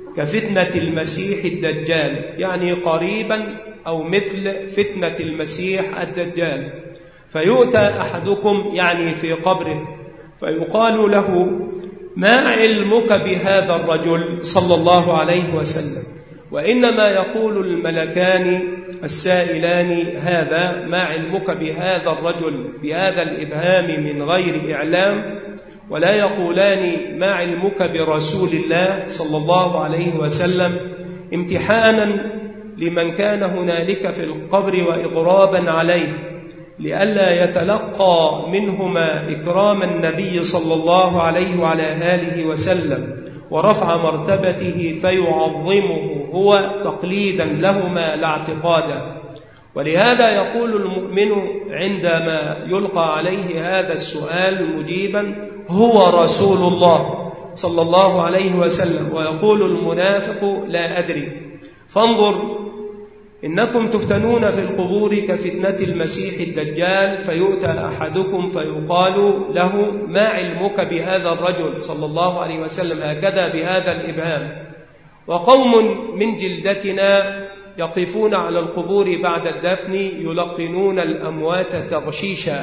كفتنة المسيح الدجال، يعني قريبا أو مثل فتنة المسيح الدجال. فيؤتى أحدكم يعني في قبره فيقال له: ما علمك بهذا الرجل صلى الله عليه وسلم؟ وإنما يقول الملكان السائلان: هذا ما علمك بهذا الرجل، بهذا الإبهام من غير إعلام، ولا يقولان ما علمك برسول الله صلى الله عليه وسلم، امتحانا لمن كان هنالك في القبر وإغرابا عليه، لئلا يتلقى منهما إكرام النبي صلى الله عليه وعلى آله وسلم ورفع مرتبته فيعظمه هو تقليدا لهما لا اعتقادا. ولهذا يقول المؤمن عندما يلقى عليه هذا السؤال مجيبا: هو رسول الله صلى الله عليه وسلم. ويقول المنافق: لا أدري. فانظر، إنكم تفتنون في القبور كفتنة المسيح الدجال، فيؤتى أحدكم فيقال له: ما علمك بهذا الرجل صلى الله عليه وسلم، هكذا بهذا الإبهام. وقوم من جلدتنا يقفون على القبور بعد الدفن يلقنون الأموات تغشيشا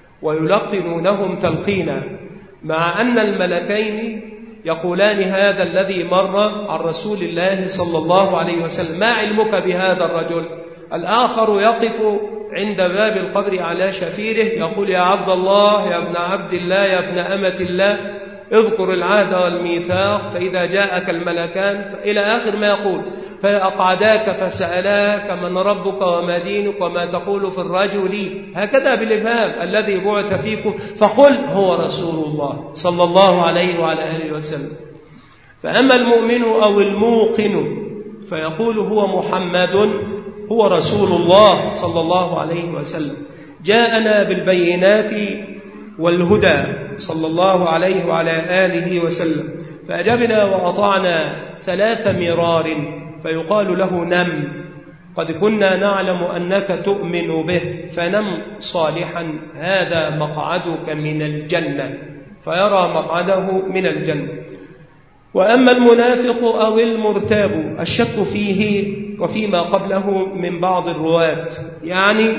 ويلقنونهم تلقينا، مع أن الملكين يقولان هذا الذي مر عن رسول الله صلى الله عليه وسلم: ما علمك بهذا الرجل؟ الآخر يقف عند باب القبر على شفيره يقول: يا عبد الله، يا ابن عبد الله، يا ابن أمة الله، اذكر العهد والميثاق، فإذا جاءك الملكان، إلى آخر ما يقول. فأقعداك فسألاك: من ربك وما دينك وما تقول في الرجل؟ هكذا بالإبهام الذي بعث فيكم، فقل: هو رسول الله صلى الله عليه وعلى آله وسلم. فأما المؤمن أو الموقن فيقول: هو محمد، هو رسول الله صلى الله عليه وسلم، جاءنا بالبينات والهدى صلى الله عليه وعلى آله وسلم، فأجبنا وأطعنا ثلاث مرار. فيقال له: نم، قد كنا نعلم أنك تؤمن به، فنم صالحا، هذا مقعدك من الجنة، فيرى مقعده من الجنة. وأما المنافق أو المرتاب الشك فيه وفيما قبله من بعض الرواة، يعني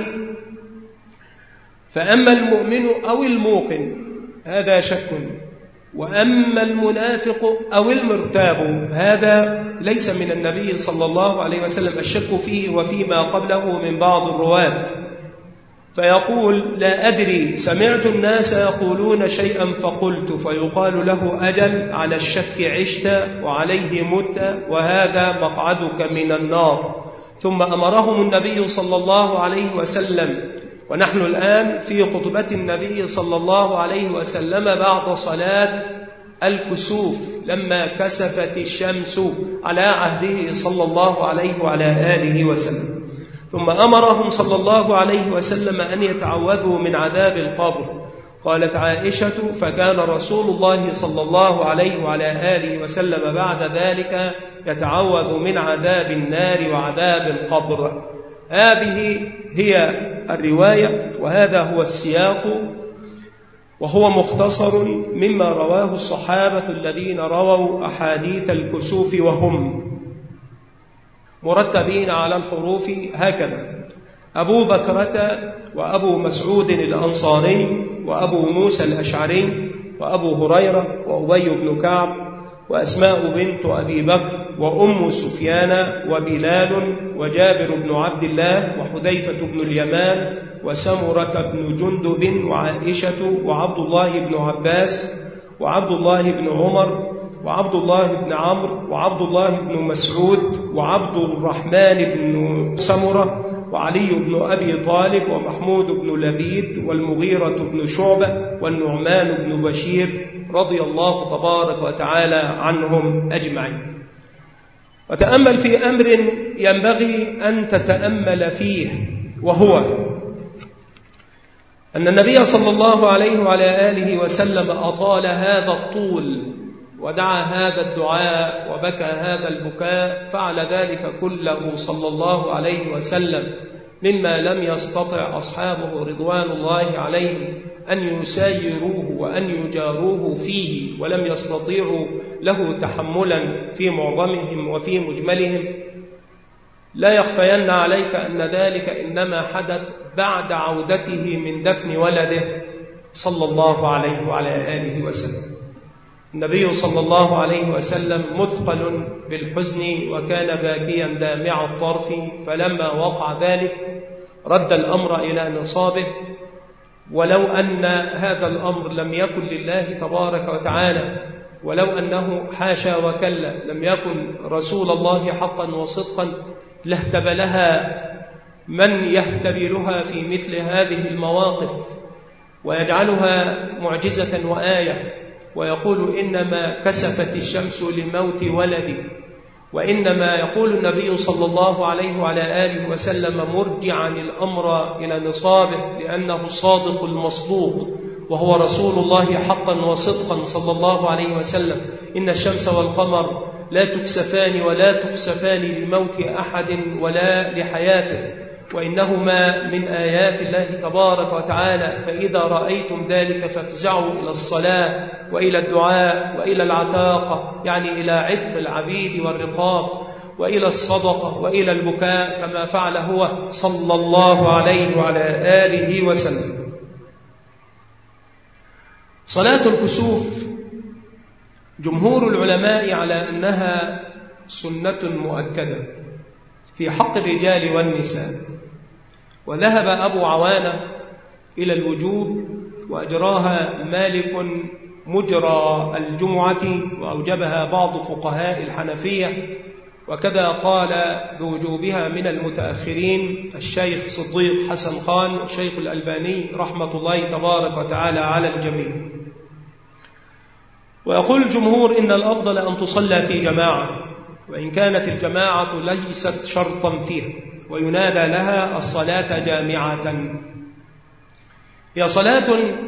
فأما المؤمن أو الموقن هذا شك، وأما المنافق أو المرتاب هذا ليس من النبي صلى الله عليه وسلم الشك فيه وفيما قبله من بعض الرواة. فيقول: لا أدري، سمعت الناس يقولون شيئا فقلت. فيقال له: أجل، على الشك عشت وعليه مت، وهذا مقعدك من النار. ثم أمرهم النبي صلى الله عليه وسلم، ونحن الآن في خطبة النبي صلى الله عليه وسلم بعد صلاة الكسوف لما كسفت الشمس على عهده صلى الله عليه وعلى آله وسلم. ثم أمرهم صلى الله عليه وسلم أن يتعوذوا من عذاب القبر. قالت عائشة: فكان رسول الله صلى الله عليه وعلى آله وسلم بعد ذلك يتعوذ من عذاب النار وعذاب القبر. هذه هي الرواية وهذا هو السياق، وهو مختصر مما رواه الصحابة الذين رووا أحاديث الكسوف وهم مرتبين على الحروف هكذا: أبو بكرة وأبو مسعود الأنصاري وأبو موسى الأشعري وأبو هريرة وأبي بن كعب وأسماء بنت أبي بكر وأم سفيان وبلال وجابر بن عبد الله وحذيفة بن اليمان وسمرة بن جندب وعائشة وعبد الله بن عباس وعبد الله بن عمر وعبد الله بن عمرو وعبد الله بن مسعود وعبد الرحمن بن سمرة وعلي بن أبي طالب ومحمود بن لبيد والمغيرة بن شعبة والنعمان بن بشير رضي الله تبارك وتعالى عنهم أجمعين. وتأمل في أمر ينبغي أن تتأمل فيه، وهو أن النبي صلى الله عليه وعلى آله وسلم أطال هذا الطول ودعا هذا الدعاء وبكى هذا البكاء، فعل ذلك كله صلى الله عليه وسلم مما لم يستطع أصحابه رضوان الله عليهم أن يسايروه وأن يجاروه فيه، ولم يستطيعوا له تحملا في معظمهم وفي مجملهم، لا يخفين عليك أن ذلك إنما حدث بعد عودته من دفن ولده صلى الله عليه وعلى آله وسلم. النبي صلى الله عليه وسلم مثقل بالحزن وكان باكيا دامع الطرف، فلما وقع ذلك رد الأمر إلى نصابه، ولو أن هذا الأمر لم يكن لله تبارك وتعالى، ولو أنه حاشا وكلا لم يكن رسول الله حقا وصدقا، لاهتبلها من يهتبلها في مثل هذه المواقف ويجعلها معجزة وآية، ويقول إنما كسفت الشمس لموت ولدي، وإنما يقول النبي صلى الله عليه وعلى آله وسلم مرجعا الأمر إلى نصابه لأنه الصادق المصدوق وهو رسول الله حقا وصدقا صلى الله عليه وسلم. إن الشمس والقمر لا تكسفان ولا تخسفان لموت أحد ولا لحياته، وإنهما من آيات الله تبارك وتعالى، فإذا رأيتم ذلك فافزعوا إلى الصلاة وإلى الدعاء وإلى العتاقة، يعني إلى عتق العبيد والرقاب، وإلى الصدقة وإلى البكاء كما فعل هو صلى الله عليه وعلى آله وسلم. صلاة الكسوف جمهور العلماء على أنها سنة مؤكدة في حق الرجال والنساء، وذهب أبو عوانة إلى الوجوب وأجراها مالك مجرى الجمعة وأوجبها بعض فقهاء الحنفية، وكذا قال بوجوبها من المتأخرين الشيخ صديق حسن خان والشيخ الألباني رحمة الله تبارك وتعالى على الجميع. ويقول الجمهور إن الأفضل أن تصلى في جماعة، وإن كانت الجماعة ليست شرطا فيها، وينادى لها الصلاة جامعة. هي صلاة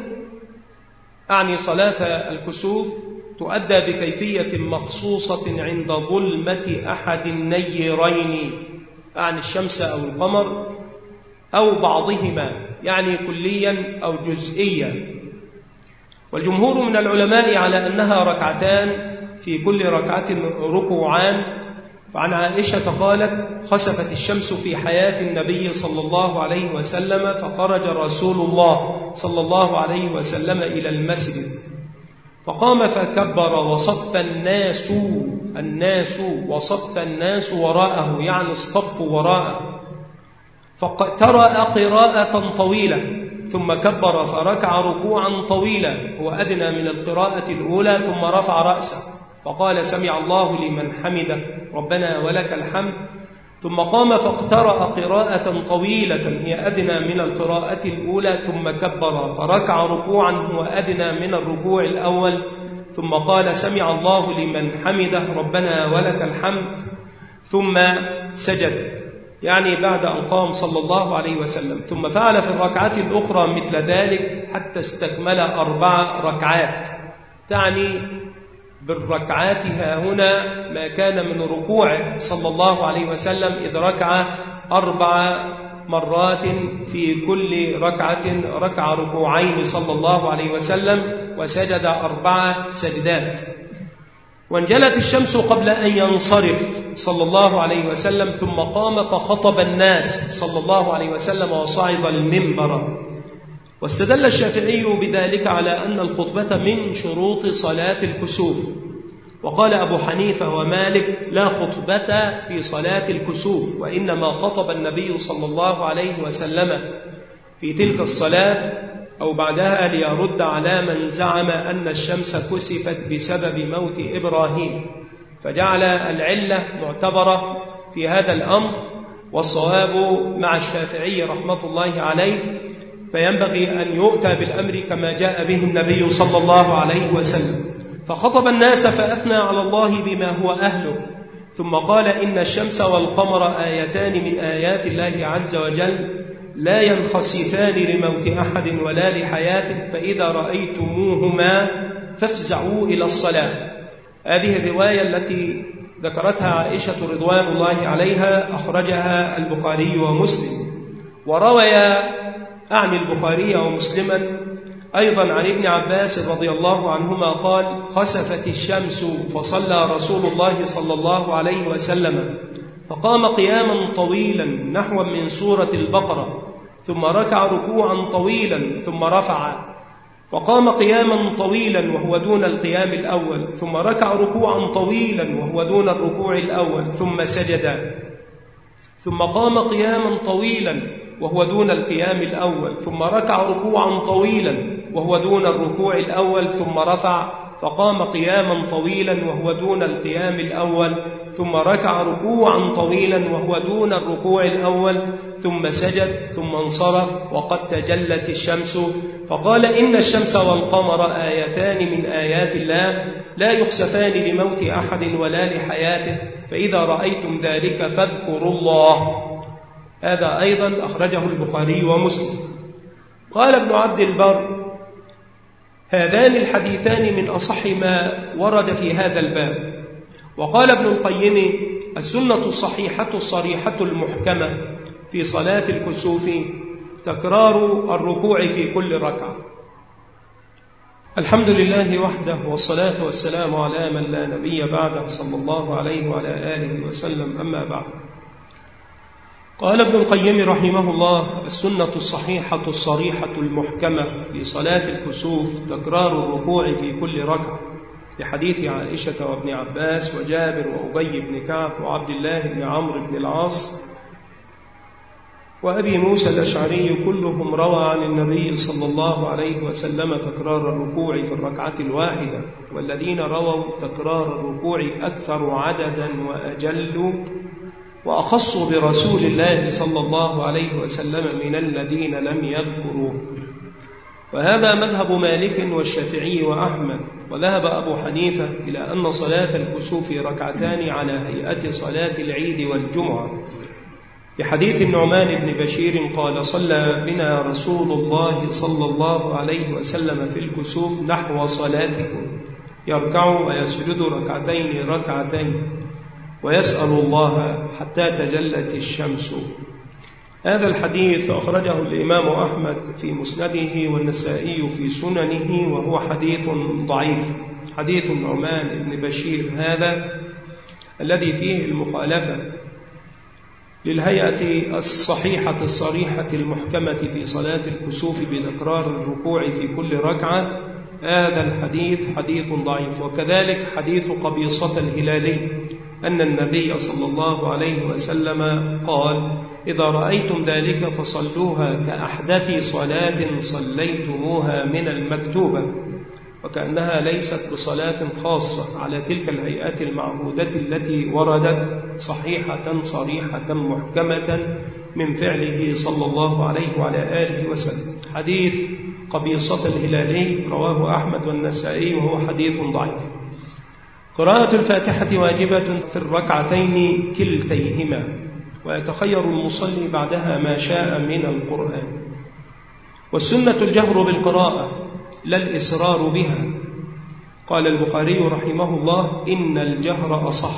أعني صلاة الكسوف تؤدى بكيفية مخصوصة عند ظلمة أحد النيرين، أعني الشمس أو القمر أو بعضهما، يعني كليا أو جزئيا. والجمهور من العلماء على أنها ركعتان في كل ركعة ركوعان. فعن عائشة قالت: خسفت الشمس في حياة النبي صلى الله عليه وسلم، فخرج رسول الله صلى الله عليه وسلم إلى المسجد فقام فكبر وصف الناس الناس وصف الناس وراءه، يعني اصطفوا وراءه، فقرأ قراءة طويلة ثم كبر فركع ركوعا طويلا هو أدنى من القراءة الأولى، ثم رفع رأسه فقال: سمع الله لمن حمده ربنا ولك الحمد، ثم قام فاقترأ قراءة طويلة هي أدنى من القراءة الأولى، ثم كبر فركع ركوعا هو أدنى من الركوع الأول، ثم قال: سمع الله لمن حمده ربنا ولك الحمد، ثم سجد، يعني بعد أن قام صلى الله عليه وسلم، ثم فعل في الركعة الأخرى مثل ذلك حتى استكمل أربع ركعات. تعني بالركعات ها هنا ما كان من ركوعه صلى الله عليه وسلم، إذ ركع أربع مرات في كل ركعة ركع ركوعين صلى الله عليه وسلم، وسجد أربع سجدات. وانجلت الشمس قبل أن ينصرف صلى الله عليه وسلم، ثم قام فخطب الناس صلى الله عليه وسلم وصعد المنبر. واستدل الشافعي بذلك على أن الخطبة من شروط صلاة الكسوف، وقال أبو حنيفة ومالك: لا خطبة في صلاة الكسوف، وإنما خطب النبي صلى الله عليه وسلم في تلك الصلاة أو بعدها ليرد على من زعم أن الشمس كسفت بسبب موت إبراهيم، فجعل العلة معتبرة في هذا الأمر، والصواب مع الشافعي رحمة الله عليه، فينبغي أن يؤتى بالأمر كما جاء به النبي صلى الله عليه وسلم. فخطب الناس فأثنى على الله بما هو أهله، ثم قال: إن الشمس والقمر آيتان من آيات الله عز وجل لا ينخسفان لموت أحد ولا لحياته، فإذا رأيتموهما فافزعوا إلى الصلاة. هذه الرواية التي ذكرتها عائشة رضوان الله عليها أخرجها البخاري ومسلم. وروي أعني البخاري ومسلما أيضا عن ابن عباس رضي الله عنهما قال: خسفت الشمس فصلى رسول الله صلى الله عليه وسلم فقام قياما طويلا نحو من سورة البقرة، ثم ركع ركوعا طويلا ثم رفع، فقام قياما طويلا وهو دون القيام الأول، ثم ركع ركوعا طويلا وهو دون الركوع الأول، ثم سجد، ثم قام قياما طويلا وهو دون القيام الأول، ثم ركع ركوعا طويلا وهو دون الركوع الأول، ثم رفع، فقام قياما طويلا وهو دون القيام الأول، ثم ركع ركوعا طويلا وهو دون الركوع الأول، ثم سجد، ثم انصرف وقد تجلت الشمس، فقال: إن الشمس والقمر آيتان من آيات الله لا يخسفان لموت أحد ولا لحياته، فإذا رأيتم ذلك فاذكروا الله. هذا أيضا أخرجه البخاري ومسلم. قال ابن عبد البر: هذان الحديثان من أصح ما ورد في هذا الباب. وقال ابن القيم: السنة الصحيحة الصريحة المحكمة في صلاة الكسوف تكرار الركوع في كل ركعة. الحمد لله وحده، والصلاة والسلام على من لا نبي بعده، صلى الله عليه وعلى آله وسلم. أما بعد، قال ابن القيم رحمه الله: السنة الصحيحة الصريحة المحكمة في صلاة الكسوف تكرار الركوع في كل ركعة، لحديث عائشة وابن عباس وجابر وأبي بن كعب وعبد الله بن عمرو بن العاص وأبي موسى الأشعري، كلهم روى عن النبي صلى الله عليه وسلم تكرار الركوع في الركعة الواحدة، والذين رووا تكرار الركوع أكثر عددا وأجل وأخص برسول الله صلى الله عليه وسلم من الذين لم يذكروه. وهذا مذهب مالك والشافعي وأحمد. وذهب أبو حنيفة إلى أن صلاة الكسوف ركعتان على هيئة صلاة العيد والجمعة، لحديث النعمان بن بشير قال: صلى بنا رسول الله صلى الله عليه وسلم في الكسوف نحو صلاتكم، يركع ويسجد ركعتين ركعتين ويسأل الله حتى تجلت الشمس. هذا الحديث أخرجه الإمام أحمد في مسنده والنسائي في سننه، وهو حديث ضعيف. حديث النعمان بن بشير هذا الذي فيه المخالفة للهيئة الصحيحة الصريحة المحكمة في صلاة الكسوف بتكرار الركوع في كل ركعة، هذا الحديث حديث ضعيف. وكذلك حديث قبيصة الهلالي أن النبي صلى الله عليه وسلم قال: إذا رأيتم ذلك فصلوها كأحدث صلاة صليتموها من المكتوبة، وكأنها ليست بصلاة خاصة على تلك الهيئات المعهودة التي وردت صحيحة صريحة محكمة من فعله صلى الله عليه وعلى آله وسلم. حديث قبيصة الهلالي رواه أحمد والنسائي، وهو حديث ضعيف. قراءة الفاتحة واجبة في الركعتين كلتيهما، ويتخير المصلي بعدها ما شاء من القرآن. والسنة الجهر بالقراءة لا الإسرار بها. قال البخاري رحمه الله: إن الجهر أصح.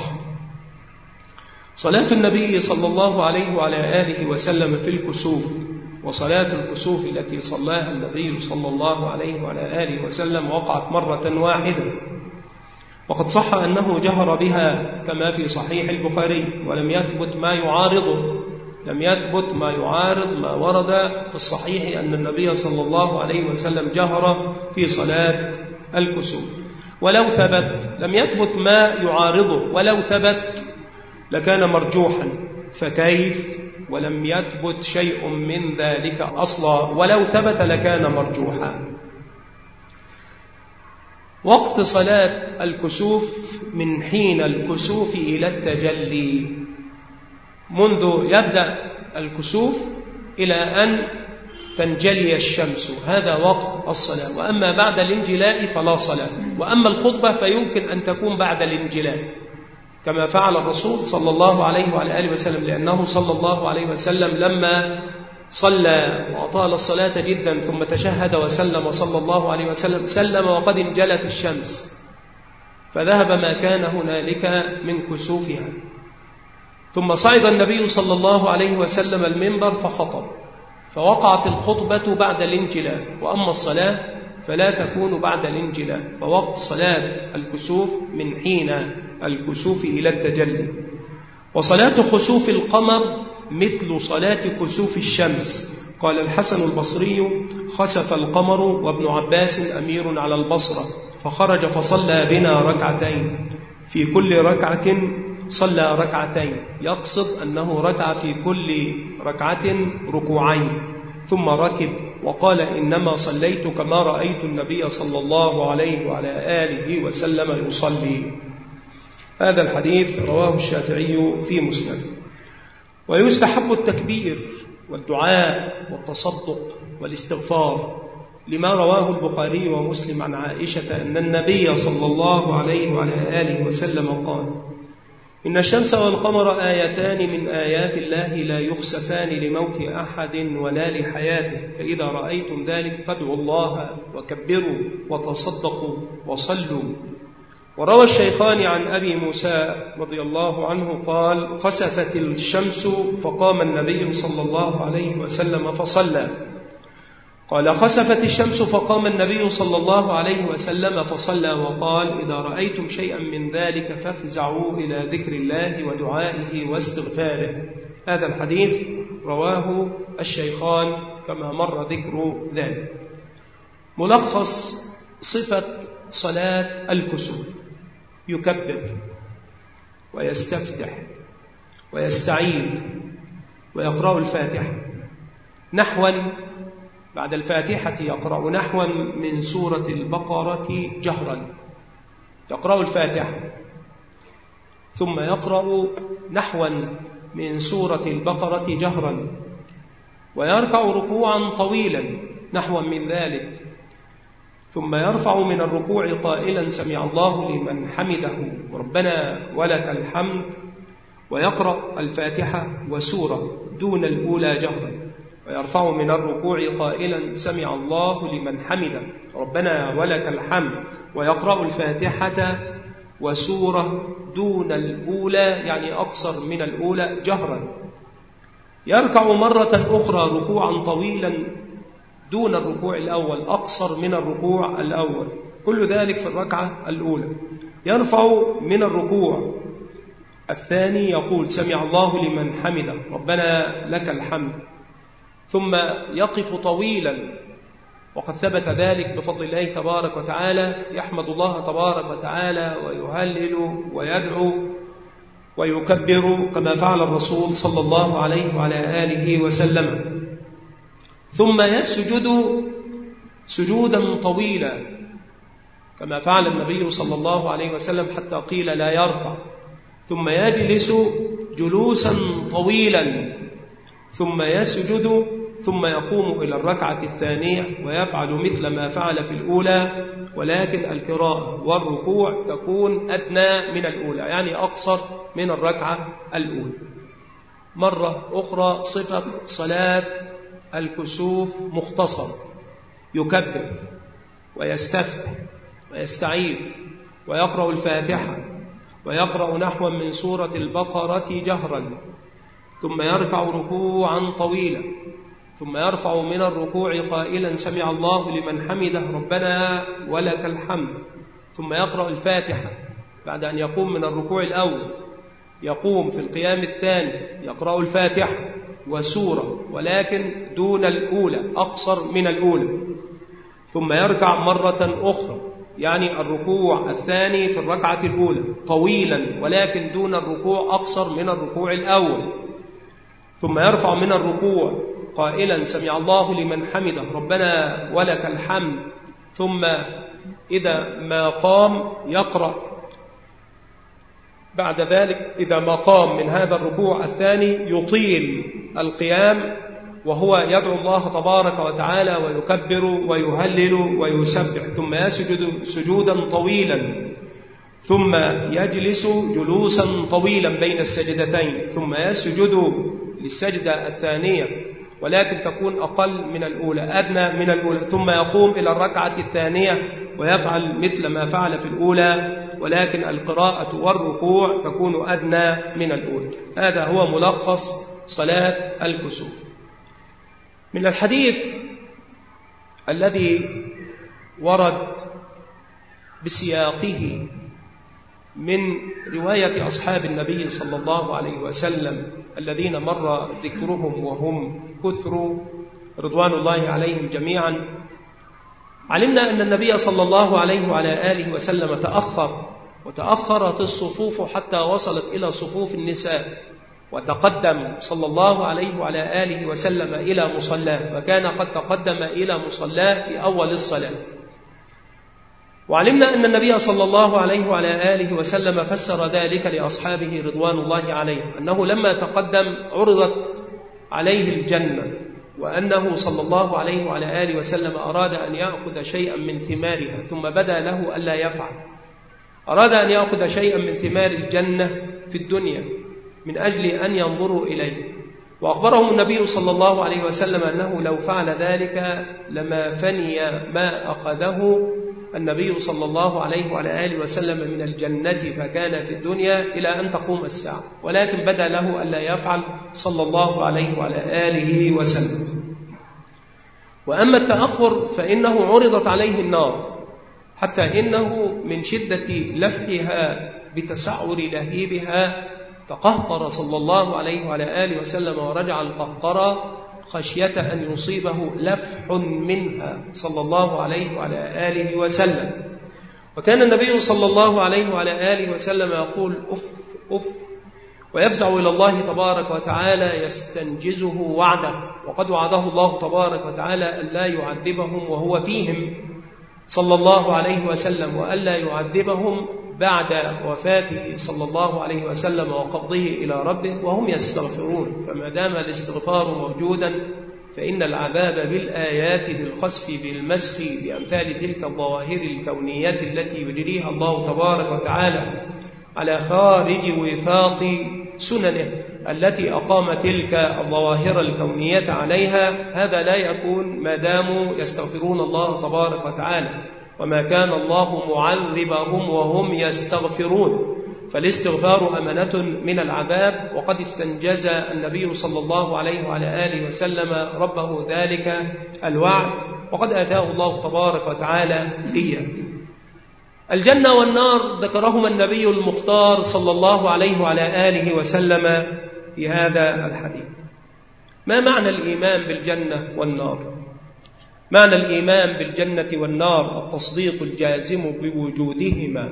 صلاة النبي صلى الله عليه وعلى آله وسلم في الكسوف، وصلاة الكسوف التي صلاها النبي صلى الله عليه وعلى آله وسلم وقعت مرة واحدة، وقد صح أنه جهر بها كما في صحيح البخاري، ولم يثبت ما يعارضه. لم يثبت ما يعارض ما ورد في الصحيح أن النبي صلى الله عليه وسلم جهر في صلاة الكسوف. ولو ثبت لم يثبت ما يعارضه، ولو ثبت لكان مرجوحا، فكيف ولم يثبت شيء من ذلك أصلا، ولو ثبت لكان مرجوحا. وقت صلاة الكسوف من حين الكسوف إلى التجلي، منذ يبدأ الكسوف إلى أن تنجلي الشمس، هذا وقت الصلاة. وأما بعد الانجلاء فلا صلاة، وأما الخطبة فيمكن أن تكون بعد الانجلاء كما فعل الرسول صلى الله عليه وعلى آله وسلم، لأنه صلى الله عليه وسلم لما صلى وأطال الصلاة جدا ثم تشهد وسلم صلى الله عليه وسلم سلم وقد انجلت الشمس، فذهب ما كان هنالك من كسوفها. ثم صعد النبي صلى الله عليه وسلم المنبر فخطب، فوقعت الخطبة بعد الانجلاء، وأما الصلاة فلا تكون بعد الانجلاء، فوقت صلاة الكسوف من حين الكسوف إلى التجلي. وصلاة خسوف القمر مثل صلاة كسوف الشمس. قال الحسن البصري: خسف القمر وابن عباس أمير على البصرة، فخرج فصلى بنا ركعتين، في كل ركعة صلى ركعتين، يقصد أنه ركع في كل ركعة ركوعين، ثم ركب وقال: إنما صليت كما رأيت النبي صلى الله عليه وعلى آله وسلم يصلي. هذا الحديث رواه الشافعي في مسنده. ويستحب التكبير والدعاء والتصدق والاستغفار، لما رواه البخاري ومسلم عن عائشة أن النبي صلى الله عليه وعلى آله وسلم قال: إن الشمس والقمر آيتان من آيات الله لا يخسفان لموت أحد ولا لحياته، فإذا رأيتم ذلك فادعوا الله وكبروا وتصدقوا وصلوا. وروى الشيخان عن أبي موسى رضي الله عنه قال: خسفت الشمس فقام النبي صلى الله عليه وسلم فصلى. قال: خسفت الشمس فقام النبي صلى الله عليه وسلم فصلى، وقال: إذا رأيتم شيئا من ذلك فافزعوا إلى ذكر الله ودعائه واستغفاره. هذا الحديث رواه الشيخان كما مر ذكر ذلك. ملخص صفة صلاة الكسوف: يكبر ويستفتح ويستعيذ ويقرأ الفاتحة نحوا، بعد الفاتحة يقرأ نحوا من سورة البقرة جهرا، يقرأ الفاتحة ثم يقرأ نحوا من سورة البقرة جهرا، ويركع ركوعا طويلا نحوا من ذلك، ثم يرفع من الركوع قائلا: سمع الله لمن حمده ربنا ولك الحمد، ويقرأ الفاتحة وسورة دون الأولى جهرا، ويرفع من الركوع قائلا: سمع الله لمن حمده ربنا ولك الحمد، ويقرأ الفاتحة وسورة دون الأولى يعني أقصر من الأولى جهرا. يركع مرة أخرى ركوعا طويلا دون الركوع الأول، أقصر من الركوع الأول، كل ذلك في الركعة الأولى. يرفع من الركوع الثاني يقول: سمع الله لمن حمده ربنا لك الحمد، ثم يقف طويلا، وقد ثبت ذلك بفضل الله تبارك وتعالى، يحمد الله تبارك وتعالى ويهلل ويدعو ويكبر كما فعل الرسول صلى الله عليه وعلى آله وسلم. ثم يسجد سجودا طويلا كما فعل النبي صلى الله عليه وسلم حتى قيل لا يرفع، ثم يجلس جلوسا طويلا، ثم يسجد، ثم يقوم إلى الركعة الثانية ويفعل مثل ما فعل في الأولى، ولكن القراءة والركوع تكون أدنى من الأولى، يعني أقصر من الركعة الأولى. مرة أخرى صفة صلاة الكسوف مختصر: يكبر ويستفتح ويستعيذ ويقرأ الفاتحة ويقرأ نحوا من سورة البقرة جهرا، ثم يركع ركوعا طويلا، ثم يرفع من الركوع قائلا: سمع الله لمن حمده ربنا ولك الحمد، ثم يقرأ الفاتحة بعد أن يقوم من الركوع الأول، يقوم في القيام الثاني يقرأ الفاتحة وسورة ولكن دون الأولى، أقصر من الأولى، ثم يركع مرة أخرى، يعني الركوع الثاني في الركعة الأولى طويلا ولكن دون الركوع، أقصر من الركوع الأول، ثم يرفع من الركوع قائلا: سمع الله لمن حمده ربنا ولك الحمد، ثم إذا ما قام يقرأ بعد ذلك، إذا ما قام من هذا الركوع الثاني يطيل القيام وهو يدعو الله تبارك وتعالى ويكبر ويهلل ويسبح، ثم يسجد سجودا طويلا، ثم يجلس جلوسا طويلا بين السجدتين، ثم يسجد للسجدة الثانية ولكن تكون أقل من الأولى، أدنى من الأولى، ثم يقوم إلى الركعة الثانية ويفعل مثل ما فعل في الأولى، ولكن القراءة والركوع تكون أدنى من الأولى. هذا هو ملخص صلاة الكسوف. من الحديث الذي ورد بسياقه من رواية أصحاب النبي صلى الله عليه وسلم الذين مر ذكرهم وهم كثر رضوان الله عليهم جميعا، علمنا أن النبي صلى الله عليه وعلى آله وسلم تأخر، وتأخرت الصفوف حتى وصلت إلى صفوف النساء، وتقدم صلى الله عليه وعلى آله وسلم إلى مصلاه، وكان قد تقدم إلى مصلاه في أول الصلاة. وعلمنا أن النبي صلى الله عليه وعلى آله وسلم فسر ذلك لأصحابه رضوان الله عليهم، أنه لما تقدم عرضت عليه الجنة، وأنه صلى الله عليه وعلى آله وسلم أراد أن يأخذ شيئا من ثمارها ثم بدا له ألا يفعل، أراد أن يأخذ شيئا من ثمار الجنة في الدنيا من أجل أن ينظروا إليه، وأخبرهم النبي صلى الله عليه وسلم أنه لو فعل ذلك لما فني ما أخذه النبي صلى الله عليه وعلى آله وسلم من الجنة فكان في الدنيا إلى أن تقوم الساعة، ولكن بدا له ألا يفعل صلى الله عليه وعلى آله وسلم. وأما التأخر فإنه عرضت عليه النار، حتى إنه من شدة لفحها بتسعر لهيبها تقهقر صلى الله عليه وعلى آله وسلم ورجع القهقرة خشية أن يصيبه لفح منها صلى الله عليه وعلى آله وسلم. وكان النبي صلى الله عليه وعلى آله وسلم يقول أف أف، ويفزع إلى الله تبارك وتعالى يستنجزه وعده، وقد وعده الله تبارك وتعالى ألا يعذبهم وهو فيهم صلى الله عليه وسلم، وألا يعذبهم بعد وفاته صلى الله عليه وسلم وقبضه إلى ربه وهم يستغفرون. فما دام الاستغفار موجودا فإن العذاب بالآيات بالخسف بالمسخ بأمثال تلك الظواهر الكونية التي يجريها الله تبارك وتعالى على خارج وفاق سننه التي أقام تلك الظواهر الكونية عليها، هذا لا يكون ما داموا يستغفرون الله تبارك وتعالى، وما كان الله معذبهم وهم يستغفرون. فالاستغفار أمنة من العذاب، وقد استنجز النبي صلى الله عليه وعلى آله وسلم ربه ذلك الوعد، وقد آتاه الله تبارك وتعالى إياه. الجنة والنار ذكرهما النبي المختار صلى الله عليه وعلى آله وسلم في هذا الحديث. ما معنى الإيمان بالجنة والنار؟ معنى الإيمان بالجنة والنار التصديق الجازم بوجودهما،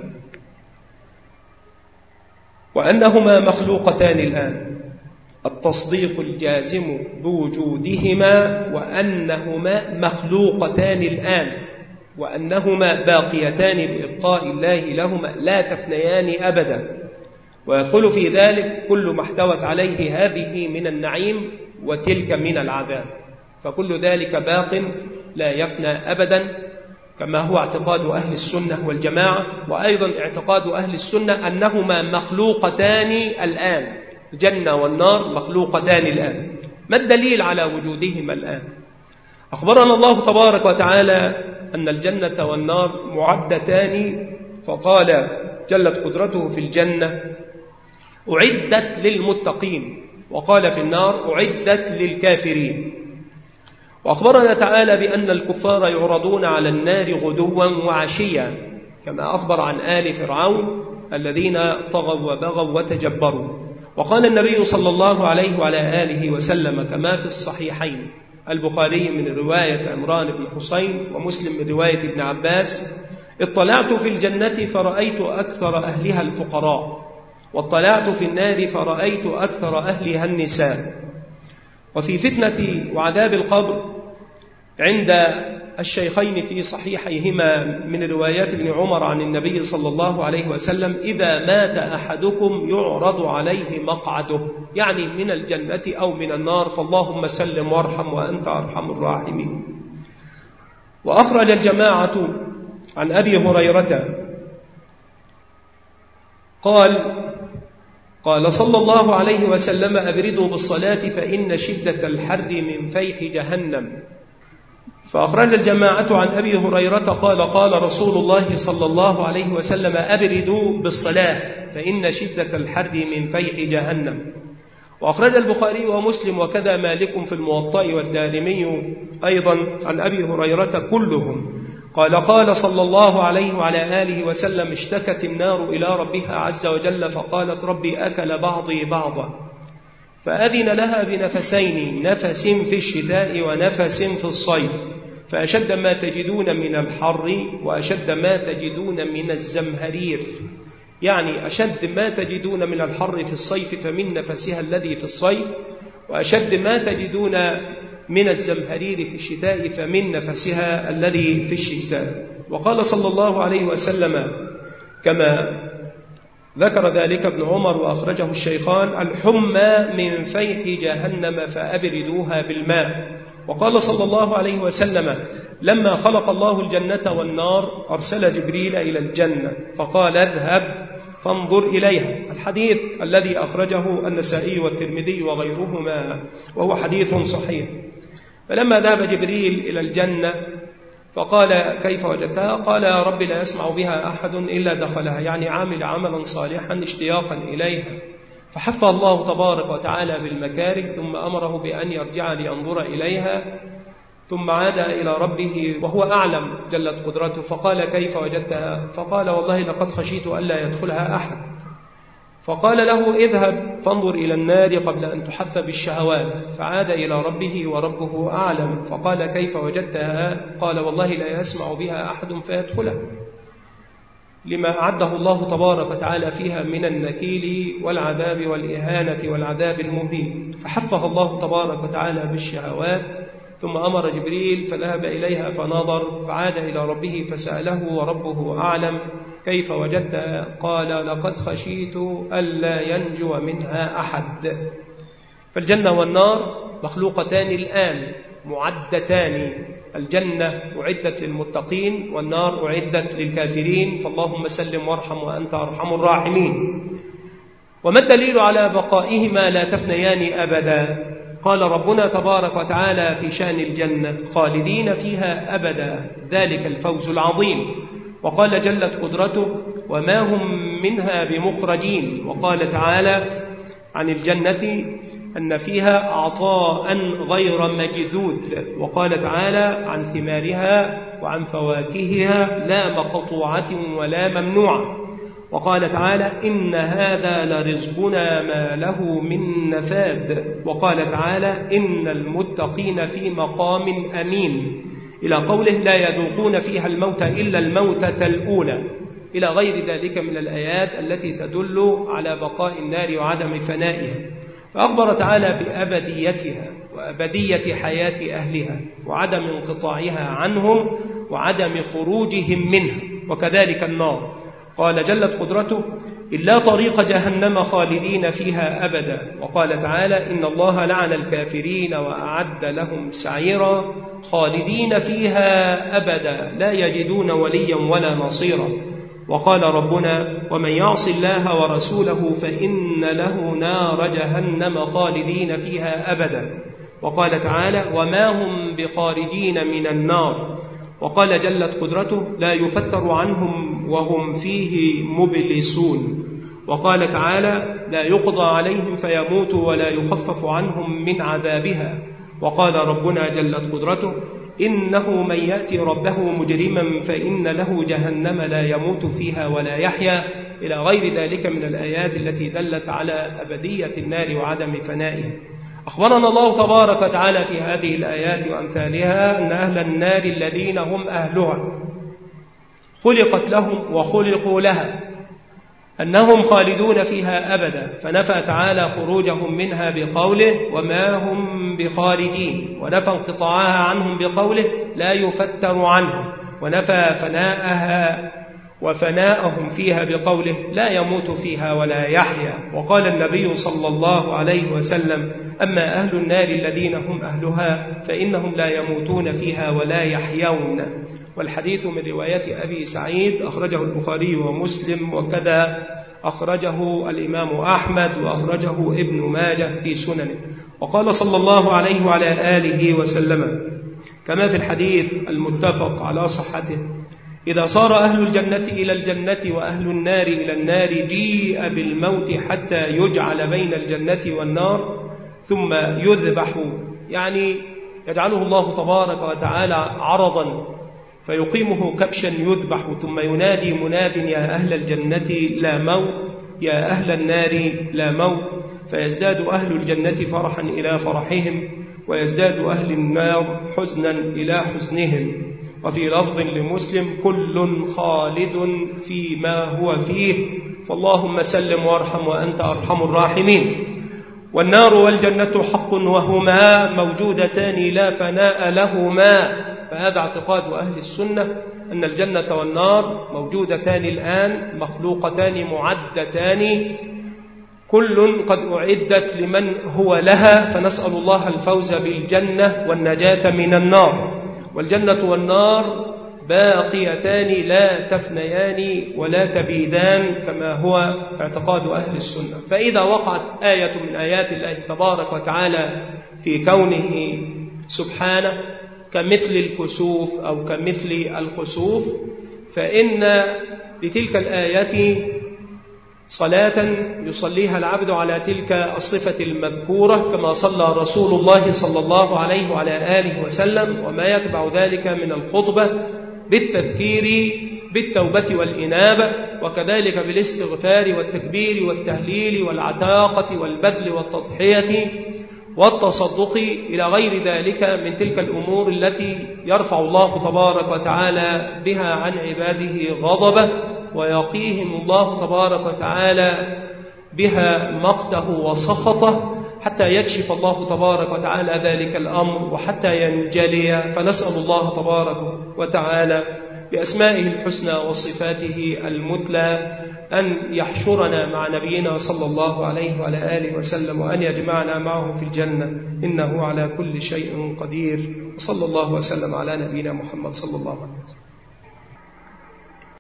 وأنهما مخلوقتان الآن. التصديق الجازم بوجودهما وأنهما مخلوقتان الآن، وأنهما باقيتان بإبقاء الله لهما لا تفنيان أبدا، ويدخل في ذلك كل ما احتوت عليه هذه من النعيم وتلك من العذاب، فكل ذلك باق لا يفنى أبدا، كما هو اعتقاد أهل السنة والجماعة. وأيضا اعتقاد أهل السنة أنهما مخلوقتان الآن، الجنة والنار مخلوقتان الآن. ما الدليل على وجودهما الآن؟ أخبرنا الله تبارك وتعالى أن الجنة والنار معدتان، فقال جلت قدرته في الجنة أعدت للمتقين، وقال في النار أعدت للكافرين. وأخبرنا تعالى بأن الكفار يعرضون على النار غدوا وعشيا، كما أخبر عن آل فرعون الذين طغوا وبغوا وتجبروا. وقال النبي صلى الله عليه وعلى آله وسلم كما في الصحيحين، البخاري من رواية عمران بن حسين ومسلم من رواية ابن عباس: اطلعت في الجنة فرأيت أكثر أهلها الفقراء، واطلعت في النار فرأيت أكثر أهلها النساء. وفي فتنة وعذاب القبر عند الشيخين في صحيحيهما من روايات ابن عمر عن النبي صلى الله عليه وسلم: إذا مات أحدكم يعرض عليه مقعده، يعني من الجنة أو من النار، فاللهم سلم وارحم وأنت أرحم الراحمين. وأخرج الجماعة عن أبي هريرة قال: قال صلى الله عليه وسلم: أبردوا بالصلاة فإن شدة الحر من فيح جهنم. فأخرج الجماعة عن أبي هريرة قال: قال رسول الله صلى الله عليه وسلم: أبردوا بالصلاة فإن شدة الحر من فيح جهنم. وأخرج البخاري ومسلم وكذا مالك في الموطأ والدارمي أيضا عن أبي هريرة كلهم قال قال صلى الله عليه وعلى آله وسلم: اشتكت النار إلى ربها عز وجل فقالت: ربي أكل بعضي بعضا، فأذن لها بنفسين، نفس في الشتاء ونفس في الصيف، فأشد ما تجدون من الحر وأشد ما تجدون من الزمهرير، يعني أشد ما تجدون من الحر في الصيف فمن نفسها الذي في الصيف، وأشد ما تجدون من الزمهرير في الشتاء فمن نفسها الذي في الشتاء. وقال صلى الله عليه وسلم كما ذكر ذلك ابن عمر وأخرجه الشيخان: الحمى من فيح جهنم فأبردوها بالماء. وقال صلى الله عليه وسلم: لما خلق الله الجنة والنار أرسل جبريل إلى الجنة فقال: اذهب فانظر إليها. الحديث الذي أخرجه النسائي والترمذي وغيرهما، وهو حديث صحيح. فلما ذهب جبريل إلى الجنة فقال: كيف وجدتها؟ قال: يا رب لا يسمع بها أحد إلا دخلها، يعني عامل عملا صالحا اشتياقا إليها. فحفظ الله تبارك وتعالى بالمكاره، ثم أمره بأن يرجع لينظر إليها، ثم عاد إلى ربه وهو أعلم جلت قدرته، فقال: كيف وجدتها؟ فقال: والله لقد خشيت ألا يدخلها أحد. فقال له: اذهب فانظر إلى النار قبل أن تحف بالشهوات. فعاد إلى ربه وربه أعلم، فقال: كيف وجدتها؟ قال: والله لا يسمع بها أحد فيدخلها، لما أعده الله تبارك وتعالى فيها من النكيل والعذاب والإهانة والعذاب المهين. فحفظ الله تبارك وتعالى بالشهوات، ثم أمر جبريل فذهب إليها فنظر، فعاد إلى ربه فسأله وربه أعلم: كيف وجدتها؟ قال: لقد خشيت ألا ينجو منها أحد. فالجنة والنار مخلوقتان الآن، معدتان. الجنة أعدت للمتقين والنار أعدت للكافرين، فاللهم سلم وارحم وأنت أرحم الراحمين. وما الدليل على بقائهما لا تفنيان أبدا؟ قال ربنا تبارك وتعالى في شأن الجنة: خالدين فيها أبدا، ذلك الفوز العظيم. وقال جلت قدرته: وما هم منها بمخرجين. وقال تعالى عن الجنة أن فيها عطاء غير مجذود. وقال تعالى عن ثمارها وعن فواكهها لا مقطوعة ولا ممنوعة. وقال تعالى: إن هذا لرزقنا ما له من نفاد. وقال تعالى: إن المتقين في مقام أمين، إلى قوله: لا يذوقون فيها الموت إلا الموتة الأولى، إلى غير ذلك من الآيات التي تدل على بقاء النار وعدم فنائها. فأخبر تعالى بأبديتها وأبدية حياة أهلها وعدم انقطاعها عنهم وعدم خروجهم منها. وكذلك النار، قال جلت قدرته: إلا طريق جهنم خالدين فيها أبدا. وقال تعالى: إن الله لعن الكافرين وأعد لهم سعيرا خالدين فيها أبدا لا يجدون وليا ولا نصيرا. وقال ربنا: ومن يعص الله ورسوله فإن له نار جهنم خالدين فيها أبدا. وقال تعالى: وما هم بخارجين من النار. وقال جلت قدرته: لا يفتر عنهم وهم فيه مبلسون. وقال تعالى: لا يقضى عليهم فيموتوا ولا يخفف عنهم من عذابها. وقال ربنا جلت قدرته: إنه من يأتي ربه مجرما فإن له جهنم لا يموت فيها ولا يحيا، إلى غير ذلك من الآيات التي دلت على أبدية النار وعدم فنائها. أخبرنا الله تبارك وتعالى في هذه الآيات وأمثالها أن أهل النار الذين هم أهلها خلقت لهم وخلقوا لها، أنهم خالدون فيها أبدا، فنفى تعالى خروجهم منها بقوله: وما هم بخارجين، ونفى انقطاعها عنهم بقوله: لا يفتر عنهم، ونفى فناءها وفناءهم فيها بقوله: لا يموت فيها ولا يحيا. وقال النبي صلى الله عليه وسلم: أما أهل النار الذين هم أهلها فإنهم لا يموتون فيها ولا يحيون. والحديث من رواية أبي سعيد أخرجه البخاري ومسلم، وكذا أخرجه الإمام أحمد وأخرجه ابن ماجه في سننه. وقال صلى الله عليه وعلى آله وسلم كما في الحديث المتفق على صحته: إذا صار أهل الجنة إلى الجنة وأهل النار إلى النار جيء بالموت حتى يجعل بين الجنة والنار ثم يذبح، يعني يجعله الله تبارك وتعالى عرضا فيقيمه كبشا يذبح، ثم ينادي مناد يا أهل الجنة لا موت، يا أهل النار لا موت، فيزداد أهل الجنة فرحا إلى فرحهم، ويزداد أهل النار حزنا إلى حزنهم. وفي لفظ لمسلم كل خالد فيما هو فيه، فاللهم سلم وارحم وأنت أرحم الراحمين. والنار والجنة حق وهما موجودتان لا فناء لهما، فهذا اعتقاد أهل السنة أن الجنة والنار موجودتان الآن، مخلوقتان معدتان، كل قد أعدت لمن هو لها، فنسأل الله الفوز بالجنة والنجاة من النار. والجنة والنار باقيتان لا تفنيان ولا تبيدان كما هو اعتقاد أهل السنة. فإذا وقعت آية من آيات الله تبارك وتعالى في كونه سبحانه كمثل الكسوف أو كمثل الخسوف، فإن لتلك الآية صلاة يصليها العبد على تلك الصفة المذكورة، كما صلى رسول الله صلى الله عليه وعلى آله وسلم، وما يتبع ذلك من الخطبة بالتذكير بالتوبة والإنابة، وكذلك بالاستغفار والتكبير والتهليل والعتاقة والبذل والتضحية والتصدق إلى غير ذلك من تلك الأمور التي يرفع الله تبارك وتعالى بها عن عباده غضبه، ويقيهم الله تبارك وتعالى بها مقته وسخطه، حتى يكشف الله تبارك وتعالى ذلك الأمر وحتى ينجلي. فنسأل الله تبارك وتعالى بأسمائه الحسنى وصفاته المثلى أن يحشرنا مع نبينا صلى الله عليه وعلى آله وسلم، وأن يجمعنا معه في الجنة، إنه على كل شيء قدير. وصلى الله وسلم على نبينا محمد صلى الله عليه وسلم.